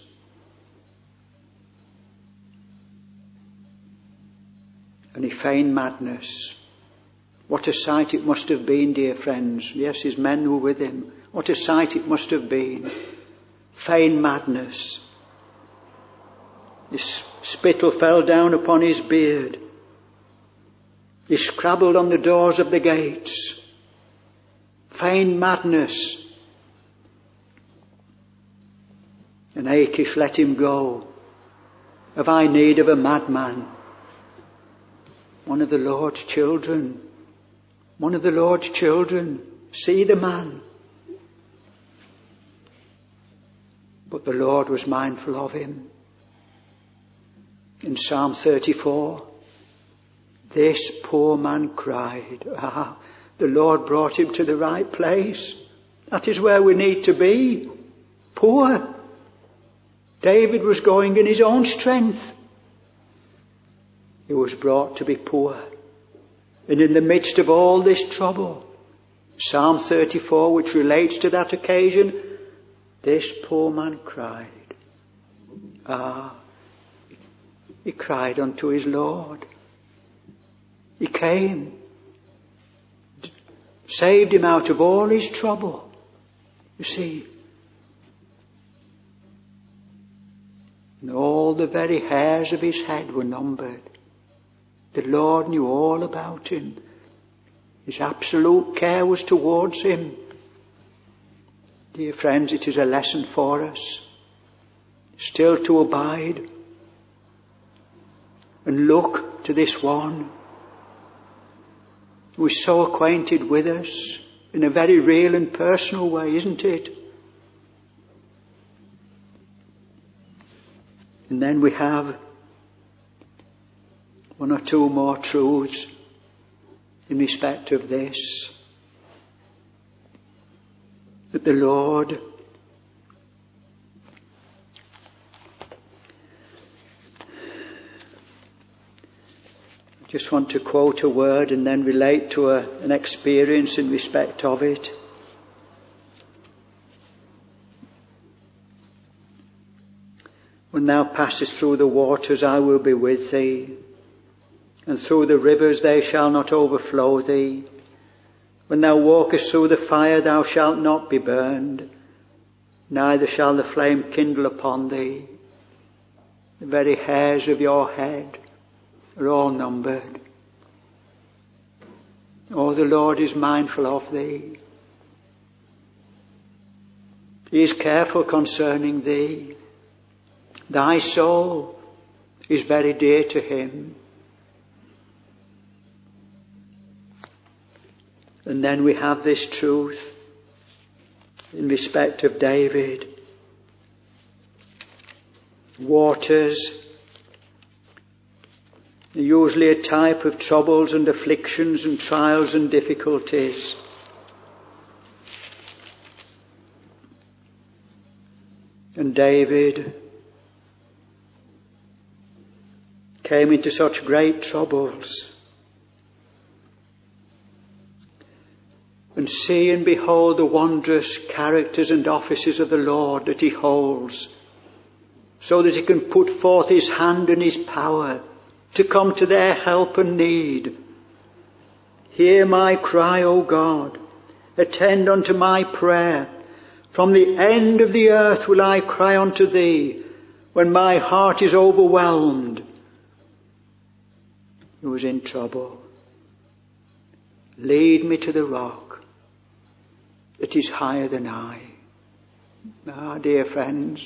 And he feigned madness. What a sight it must have been, dear friends. Yes, his men were with him. What a sight it must have been. Feigned madness. His spittle fell down upon his beard. He scrabbled on the doors of the gates. Feigned madness. And Achish let him go. Have I need of a madman? One of the Lord's children. One of the Lord's children. See the man. But the Lord was mindful of him. In Psalm thirty-four, this poor man cried. Ah, the Lord brought him to the right place. That is where we need to be. Poor. David was going in his own strength. He was brought to be poor. And in the midst of all this trouble, Psalm thirty-four, which relates to that occasion, this poor man cried. Ah, he cried unto his Lord. He came, saved him out of all his trouble. You see, and all the very hairs of his head were numbered. The Lord knew all about him. His absolute care was towards him. Dear friends, it is a lesson for us still to abide and look to this one who is so acquainted with us in a very real and personal way, isn't it? And then we have one or two more truths in respect of this. That the Lord I just want to quote a word and then relate to a, an experience in respect of it. When thou passest through the waters, I will be with thee, and through the rivers they shall not overflow thee. When thou walkest through the fire, thou shalt not be burned, neither shall the flame kindle upon thee. The very hairs of your head are all numbered. Oh, the Lord is mindful of thee. He is careful concerning thee. Thy soul is very dear to him. And then we have this truth in respect of David. Waters are usually a type of troubles and afflictions and trials and difficulties. And David came into such great troubles. And see and behold the wondrous characters and offices of the Lord that he holds, so that he can put forth his hand and his power to come to their help and need. Hear my cry, O God. Attend unto my prayer. From the end of the earth will I cry unto thee when my heart is overwhelmed. He was in trouble. Lead me to the rock that is higher than I. Ah, dear friends,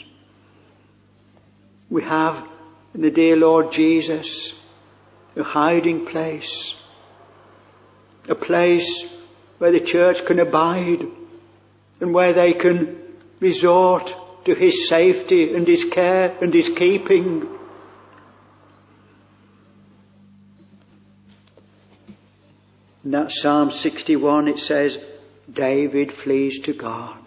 we have in the dear Lord Jesus a hiding place, a place where the church can abide and where they can resort to his safety and his care and his keeping. In that Psalm sixty-one it says, David flees to God,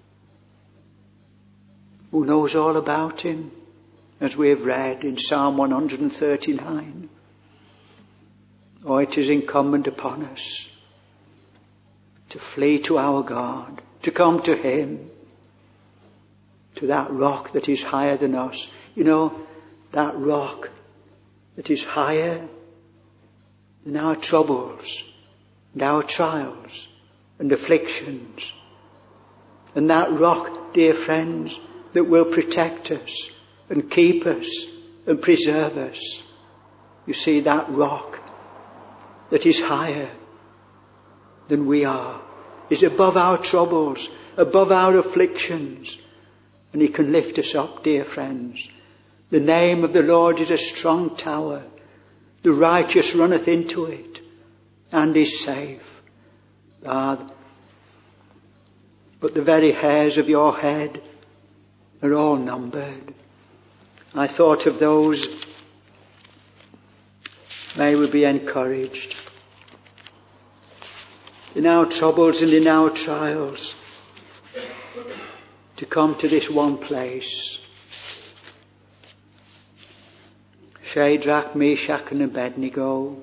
who knows all about him, as we have read in Psalm one hundred thirty-nine. Oh, it is incumbent upon us to flee to our God, to come to him, to that rock that is higher than us. You know, that rock that is higher than our troubles and our trials and afflictions. And that rock, dear friends, that will protect us and keep us and preserve us. You see, that rock that is higher than we are, is above our troubles, above our afflictions, and he can lift us up, dear friends. The name of the Lord is a strong tower. The righteous runneth into it and is safe. Ah, but the very hairs of your head are all numbered. I thought of those. May we be encouraged in our troubles and in our trials to come to this one place. Shadrach, Meshach and Abednego.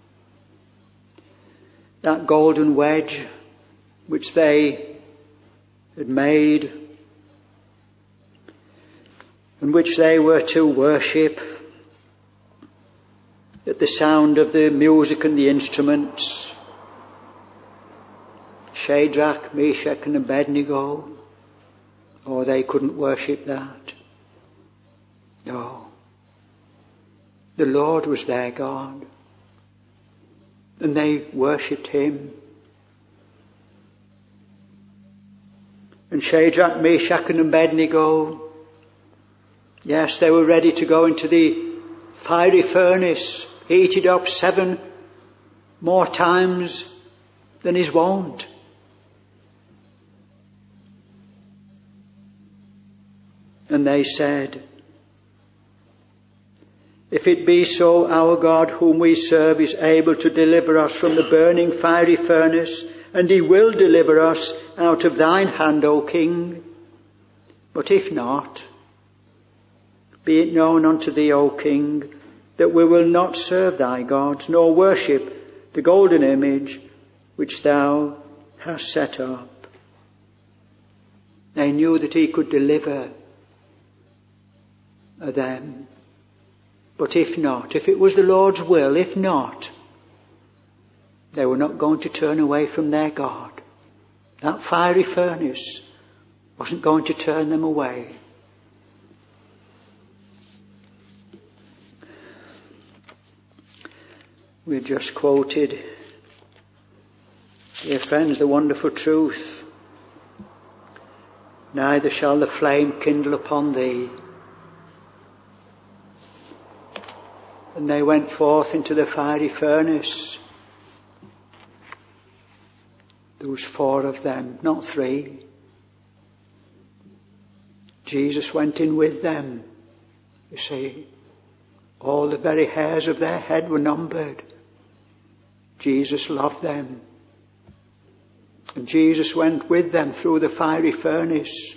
That golden wedge which they had made and which they were to worship at the sound of the music and the instruments. Shadrach, Meshach and Abednego, oh, they couldn't worship that. No. The Lord was their God, and they worshipped him. And Shadrach, Meshach and Abednego, yes, they were ready to go into the fiery furnace, heated up seven more times than is wont. And they said, if it be so, our God whom we serve is able to deliver us from the burning fiery furnace, and he will deliver us out of thine hand, O King. But if not, be it known unto thee, O King, that we will not serve thy gods, nor worship the golden image which thou hast set up. They knew that he could deliver them. But if not, if it was the Lord's will, if not, They were not going to turn away from their God. That fiery furnace wasn't going to turn them away. We've just quoted, dear friends, the wonderful truth. Neither shall the flame kindle upon thee. And they went forth into the fiery furnace. There was four of them, not three. Jesus went in with them. You see, all the very hairs of their head were numbered. Jesus loved them. And Jesus went with them through the fiery furnace.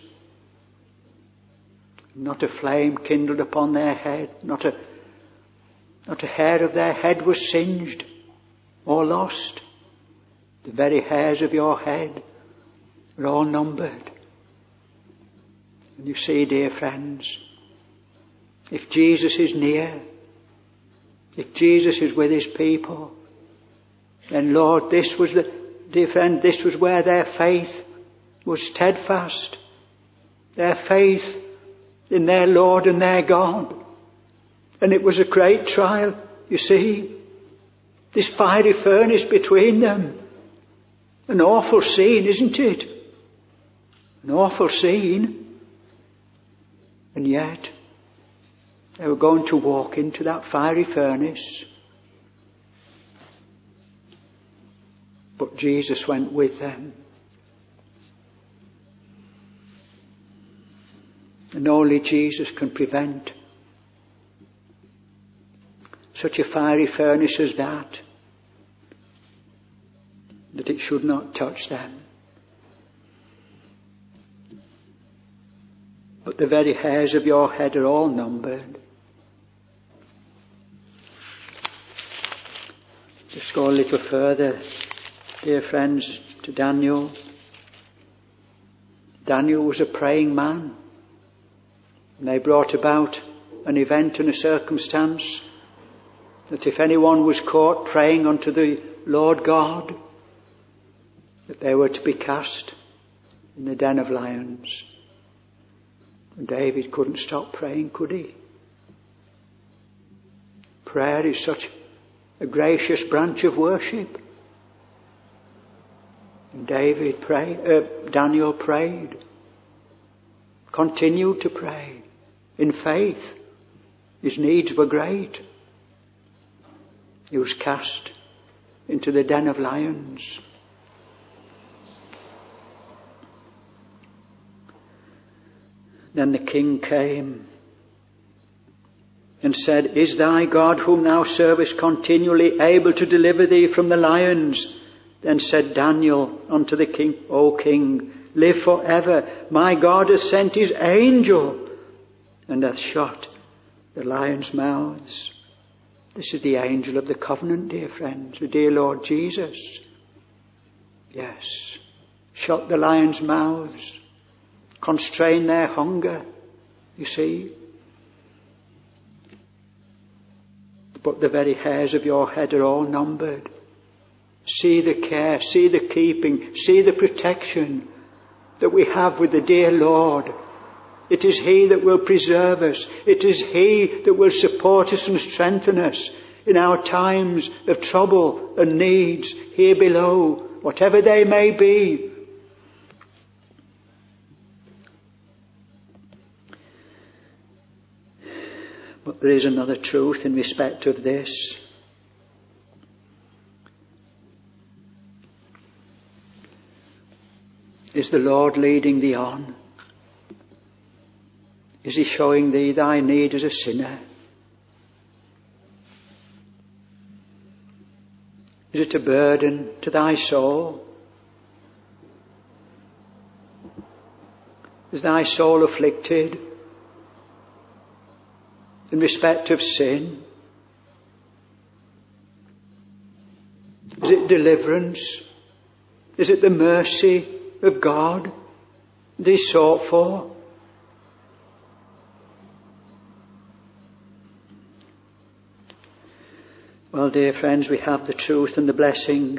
Not a flame kindled upon their head. Not a, not a hair of their head was singed or lost. The very hairs of your head are all numbered. And you see, dear friends, if Jesus is near, if Jesus is with his people, then Lord, this was the, dear friend, this was where their faith was steadfast. Their faith in their Lord and their God. And it was a great trial, you see. This fiery furnace between them. An awful scene, isn't it? An awful scene. And yet, they were going to walk into that fiery furnace. But Jesus went with them. And only Jesus can prevent such a fiery furnace as that, that it should not touch them. But the very hairs of your head are all numbered. Just go a little further, dear friends, to Daniel. Daniel was a praying man. And they brought about an event and a circumstance that if anyone was caught praying unto the Lord God, that they were to be cast in the den of lions. And David couldn't stop praying, could he? Prayer is such a gracious branch of worship. And David prayed, uh, Daniel prayed, continued to pray in faith. His needs were great. He was cast into the den of lions. Then the king came and said, Is thy God whom thou servest continually able to deliver thee from the lions? Then said Daniel unto the king, O king, live for ever. My God hath sent his angel and hath shut the lions' mouths. This is the angel of the covenant, dear friends, the dear Lord Jesus. Yes, shut the lions' mouths. Constrain their hunger, you see. But the very hairs of your head are all numbered. See the care, see the keeping, see the protection that we have with the dear Lord. It is He that will preserve us. It is He that will support us and strengthen us in our times of trouble and needs here below, whatever they may be. But there is another truth in respect of this. Is the Lord leading thee on? Is He showing thee thy need as a sinner? Is it a burden to thy soul? Is thy soul afflicted in respect of sin? Is it deliverance? Is it the mercy of God that is sought for? Well, dear friends, we have the truth and the blessing.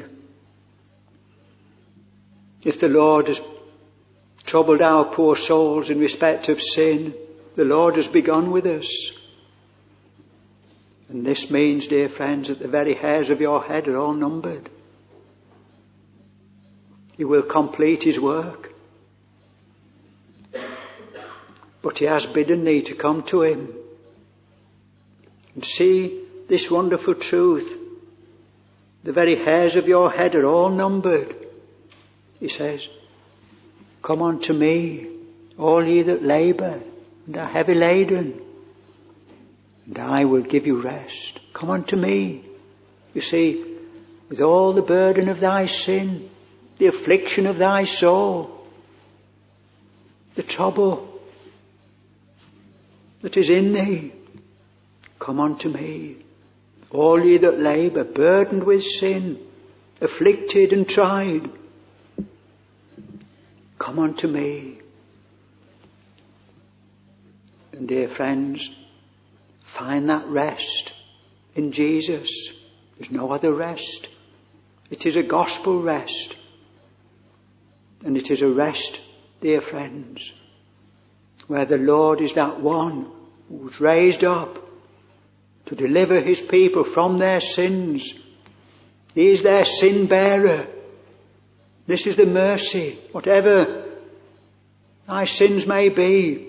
If the Lord has troubled our poor souls in respect of sin, the Lord has begun with us. And this means, dear friends, that the very hairs of your head are all numbered. He will complete his work. But he has bidden thee to come to him and see this wonderful truth. The very hairs of your head are all numbered. He says, come unto me, all ye that labour and are heavy laden, and I will give you rest. Come unto me. You see, with all the burden of thy sin, the affliction of thy soul, the trouble that is in thee, come unto me. All ye that labour, burdened with sin, afflicted and tried, come unto me. And dear friends, find that rest in Jesus. There's no other rest. It is a gospel rest. And it is a rest, dear friends, where the Lord is that one who was raised up to deliver his people from their sins. He is their sin bearer. This is the mercy, whatever thy sins may be,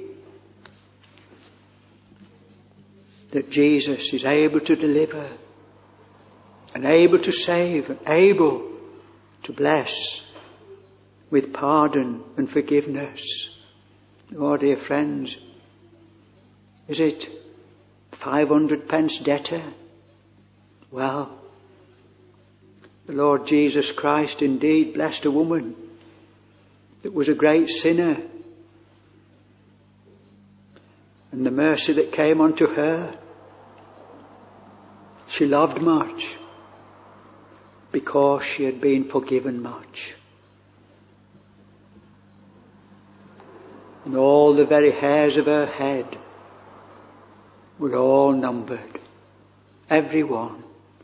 that Jesus is able to deliver and able to save and able to bless with pardon and forgiveness. Oh, dear friends, is it five hundred pence debtor? Well, the Lord Jesus Christ indeed blessed a woman that was a great sinner. And the mercy that came unto her, she loved much because she had been forgiven much. And all the very hairs of her head were all numbered. Every one.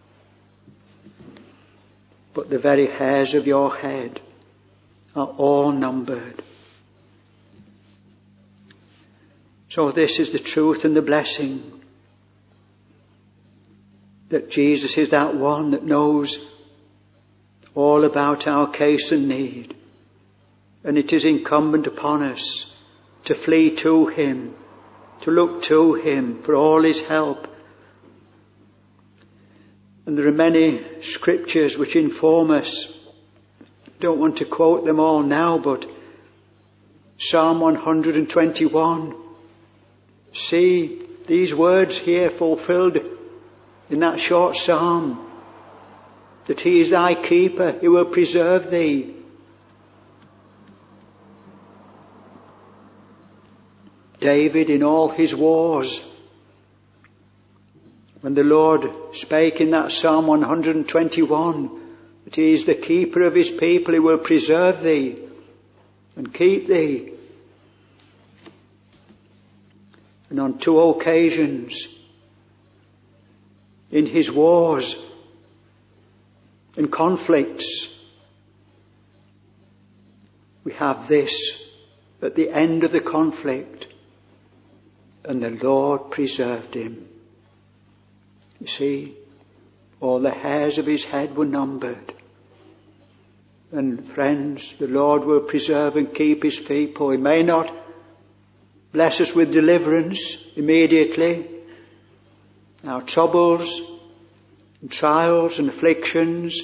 But the very hairs of your head are all numbered. So this is the truth and the blessing. That Jesus is that one that knows all about our case and need. And it is incumbent upon us to flee to him, to look to him for all his help. And there are many scriptures which inform us. I don't want to quote them all now, but Psalm one hundred twenty-one. See these words here fulfilled in that short psalm. That he is thy keeper, he will preserve thee. David in all his wars, when the Lord spake in that Psalm one hundred twenty-one, that he is the keeper of his people, he will preserve thee and keep thee. And on two occasions, in his wars and conflicts, we have this at the end of the conflict, and the Lord preserved him. You see, all the hairs of his head were numbered. And friends, the Lord will preserve and keep his people. He may not bless us with deliverance immediately. Our troubles and trials and afflictions,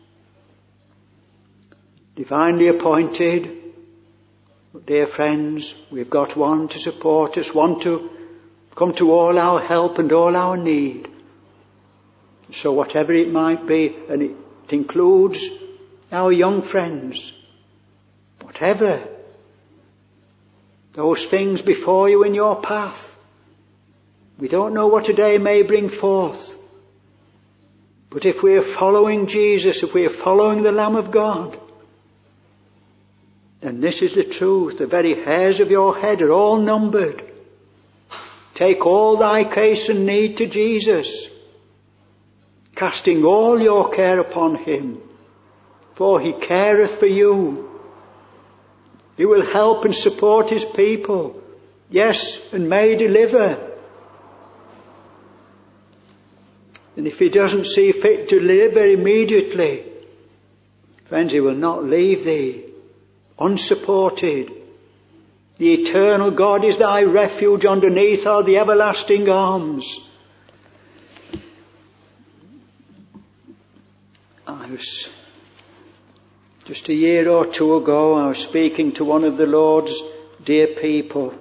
divinely appointed. But dear friends, we've got one to support us, one to come to all our help and all our need. So whatever it might be, and it includes our young friends, whatever, those things before you in your path, we don't know what a day may bring forth. But if we are following Jesus, if we are following the Lamb of God, then this is the truth. The very hairs of your head are all numbered. Take all thy case and need to Jesus. casting all your care upon him, for he careth for you. He will help and support his people, yes, and may deliver. And if he doesn't see fit to deliver immediately, friends, he will not leave thee unsupported. The eternal God is thy refuge, underneath are the everlasting arms. I was, just a year or two ago, I was speaking to one of the Lord's dear people.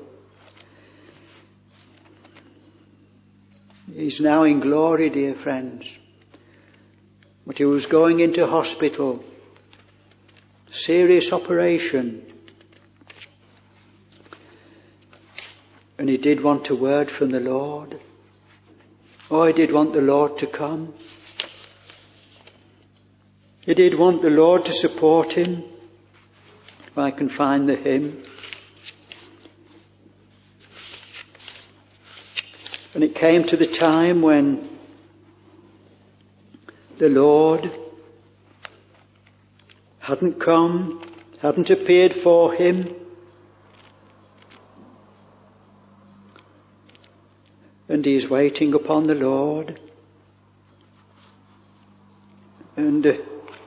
He's now in glory, dear friends. But he was going into hospital. Serious operation. And he did want a word from the Lord. Oh, he did want the Lord to come. He did want the Lord to support him. If I can find the hymn. And it came to the time when the Lord hadn't come, hadn't appeared for him. And he's waiting upon the Lord. And uh,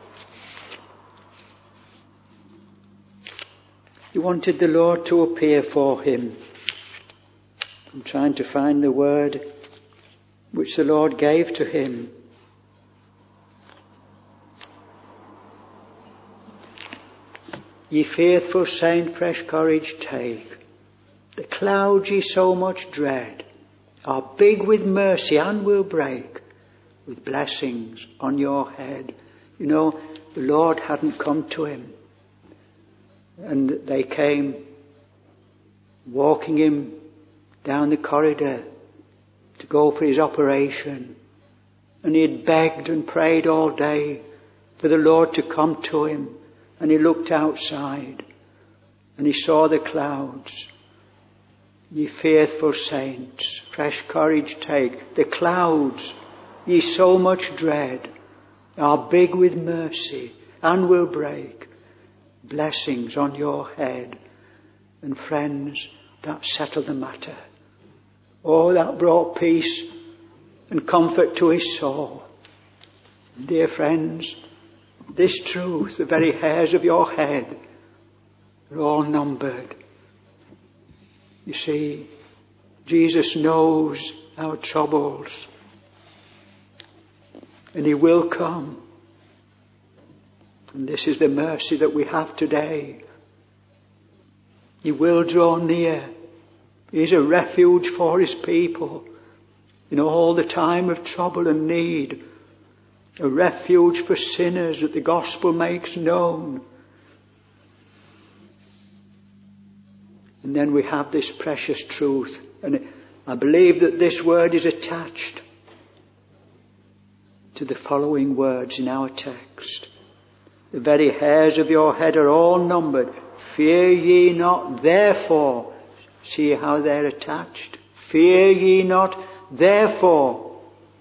he wanted the Lord to appear for him. I'm trying to find the word which the Lord gave to him. Ye faithful saint, fresh courage take. The clouds ye so much dread are big with mercy and will break with blessings on your head. You know, the Lord hadn't come to him. And they came walking him down the corridor to go for his operation. And he had begged and prayed all day for the Lord to come to him. And he looked outside and he saw the clouds. Ye faithful saints, fresh courage take. The clouds ye so much dread are big with mercy and will break blessings on your head. And friends, that settled the matter. Oh, that brought peace and comfort to his soul. Dear friends, this truth, the very hairs of your head are all numbered. You see, Jesus knows our troubles. And he will come. And this is the mercy that we have today. He will draw near. He is a refuge for his people in all the time of trouble and need. A refuge for sinners that the gospel makes known. And then we have this precious truth. And I believe that this word is attached to the following words in our text. The very hairs of your head are all numbered. Fear ye not, therefore. See how they're attached. Fear ye not, therefore.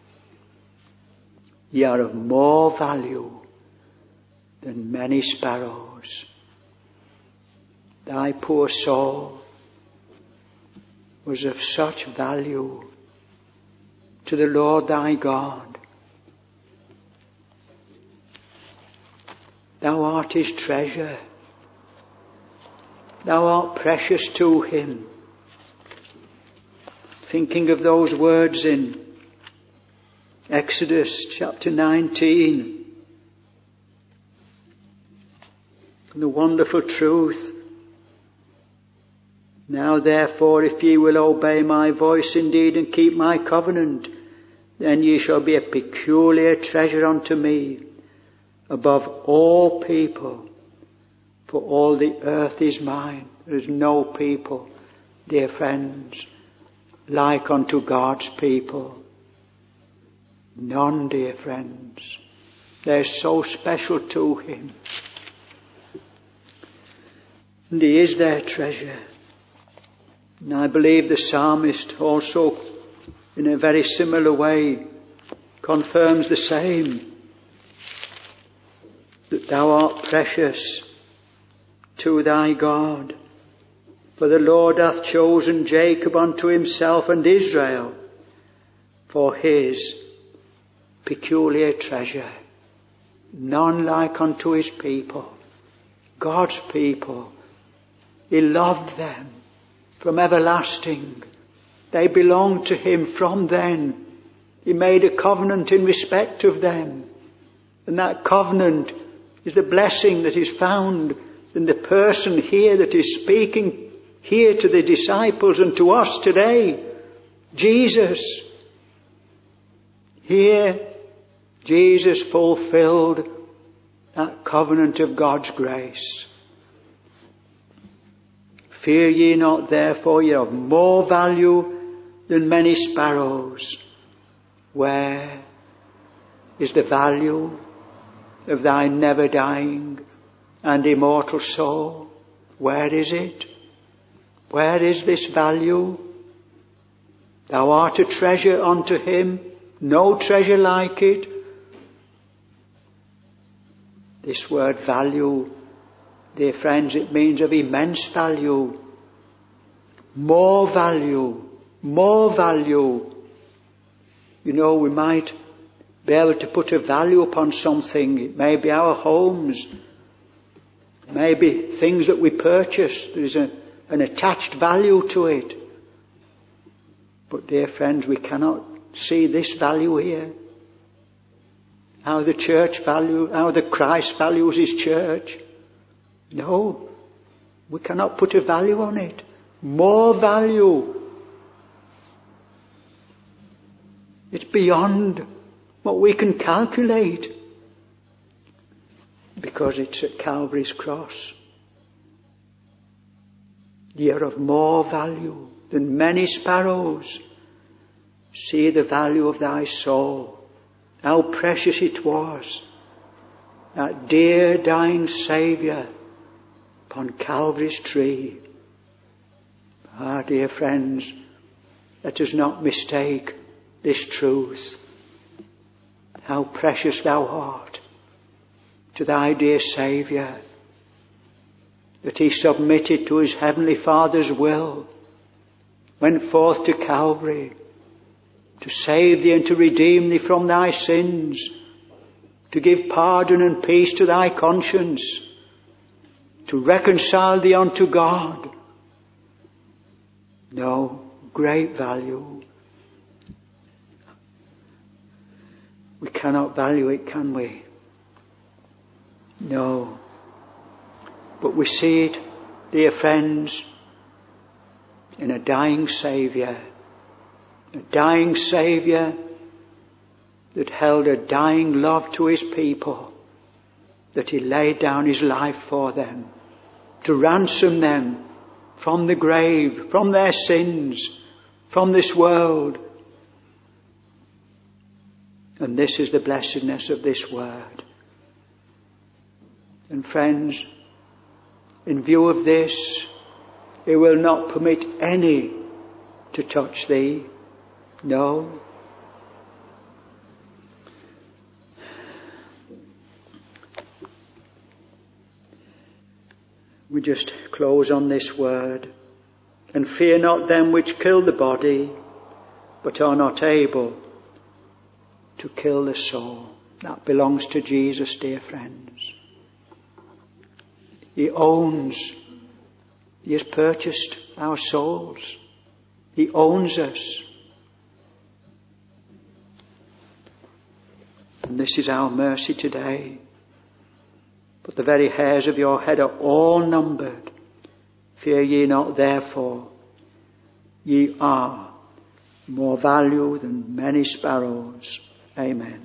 Ye are of more value than many sparrows. Thy poor soul was of such value to the Lord thy God. Thou art his treasure. Thou art precious to him. Thinking of those words in Exodus chapter nineteen. And the wonderful truth. Now therefore, if ye will obey my voice indeed and keep my covenant, then ye shall be a peculiar treasure unto me above all people. For all the earth is mine. There is no people, dear friends, like unto God's people. None, dear friends. They're so special to him. And he is their treasure. And I believe the psalmist also, in a very similar way, confirms the same, that thou art precious to thy God. For the Lord hath chosen Jacob unto himself, and Israel for his peculiar treasure. None like unto his people, God's people. He loved them from everlasting. They belonged to him from then. He made a covenant in respect of them. And that covenant is the blessing that is found in the person here that is speaking here to the disciples and to us today. Jesus. Here, Jesus fulfilled that covenant of God's grace. Fear ye not, therefore, ye are of more value than many sparrows. Where is the value of thy never dying and immortal soul? Where is it? Where is this value? Thou art a treasure unto him, no treasure like it. This word value, dear friends, it means of immense value. More value, more value. You know, we might be able to put a value upon something. It may be our homes, maybe things that we purchase. There is a, an attached value to it. But dear friends, we cannot see this value here. How the church value, how the Christ values his church. No, we cannot put a value on it. More value. It's beyond what we can calculate. Because it's at Calvary's cross. Ye are of more value than many sparrows. See the value of thy soul. How precious it was. That dear dying Saviour upon Calvary's tree. Ah, dear friends, let us not mistake this truth. How precious thou art to thy dear Saviour, that he submitted to his heavenly Father's will, went forth to Calvary to save thee and to redeem thee from thy sins, to give pardon and peace to thy conscience, to reconcile thee unto God. No, great value. We cannot value it, can we? No. But we see it, dear friends, in a dying Saviour. A dying Saviour that held a dying love to his people, that he laid down his life for them, to ransom them from the grave, from their sins, from this world. And this is the blessedness of this word. And friends, in view of this, he will not permit any to touch thee. No. We just close on this word. And fear not them which kill the body, but are not able to kill the soul. That belongs to Jesus, dear friends. He owns, he has purchased our souls. He owns us. And this is our mercy today. But the very hairs of your head are all numbered. Fear ye not, therefore. Ye are more value than many sparrows. Amen.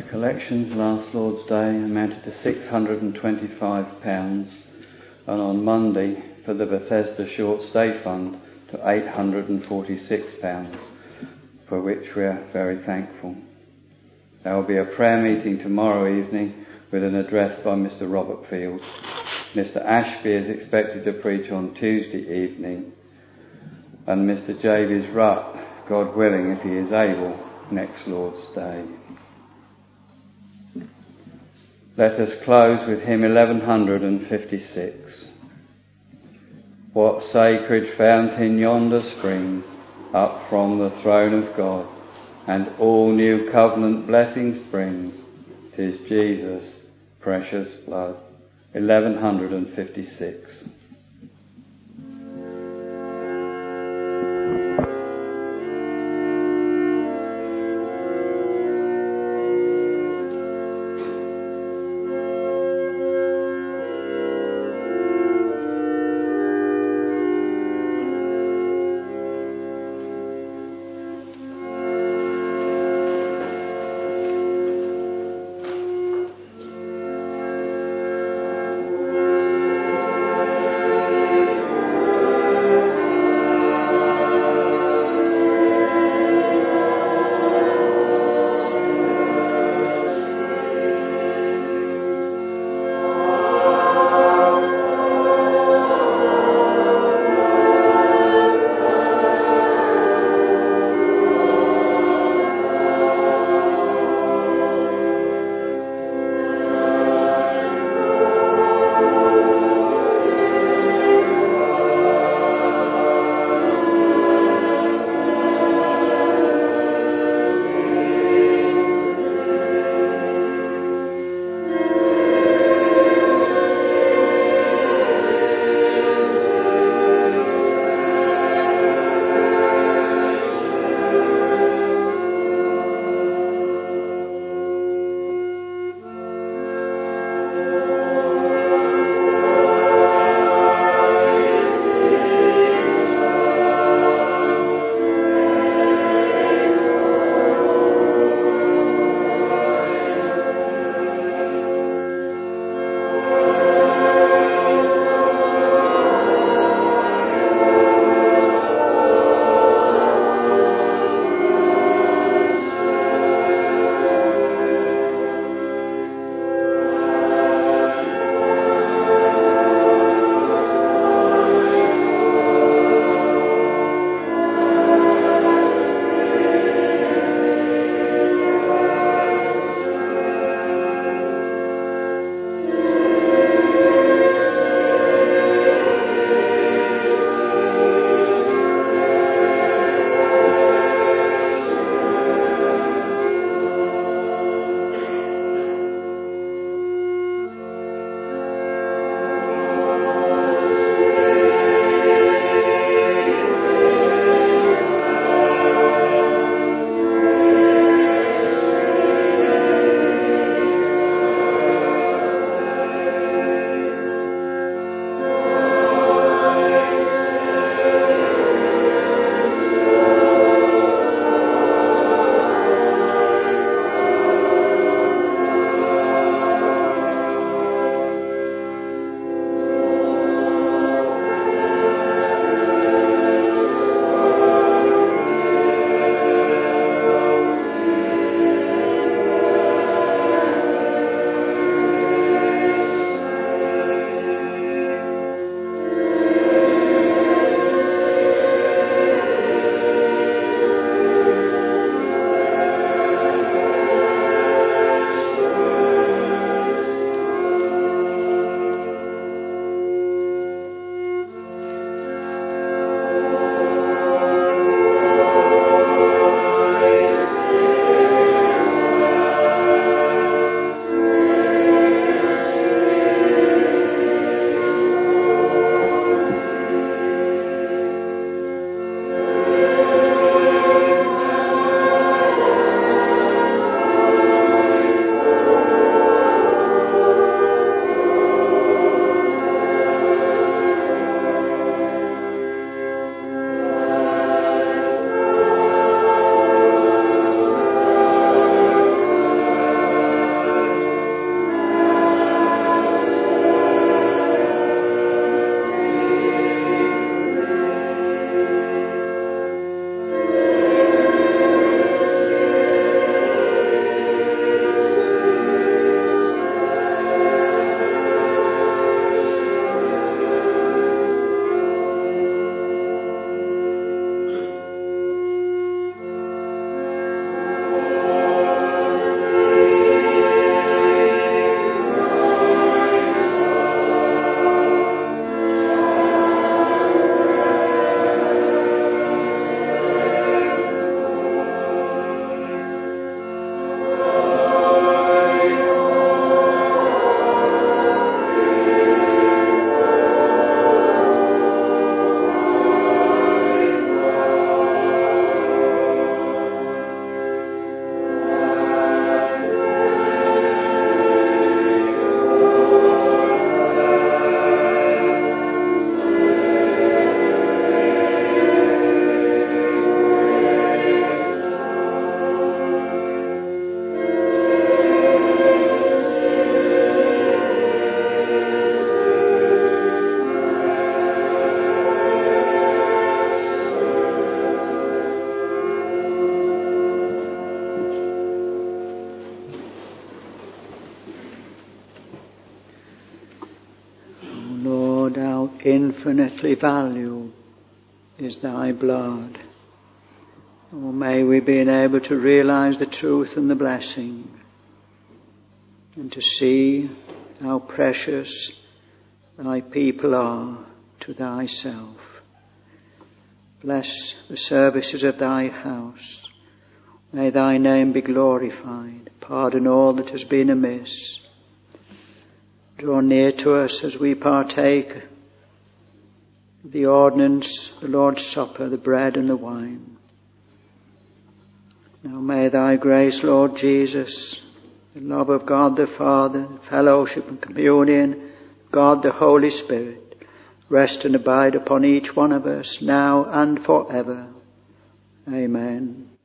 Collections last Lord's Day amounted to six hundred twenty-five pounds, and on Monday for the Bethesda Short Stay Fund to eight hundred forty-six pounds, for which we are very thankful. There will be a prayer meeting tomorrow evening with an address by Mister Robert Fields. Mister Ashby is expected to preach on Tuesday evening, and Mister Javies Rutt, God willing, if he is able, next Lord's Day. Let us close with hymn eleven fifty-six. What sacred fountain yonder springs up from the throne of God, and all new covenant blessings brings, 'tis Jesus' precious blood. eleven fifty-six. how infinitely valuable is thy blood. Oh, may we be able to realize the truth and the blessing, and to see how precious thy people are to thyself. Bless the services of thy house. May thy name be glorified. Pardon all that has been amiss. Draw near to us as we partake of the ordinance, the Lord's Supper, the bread and the wine. Now may thy grace, Lord Jesus, the love of God the Father, the fellowship and communion of God the Holy Spirit, rest and abide upon each one of us now and forever. Amen.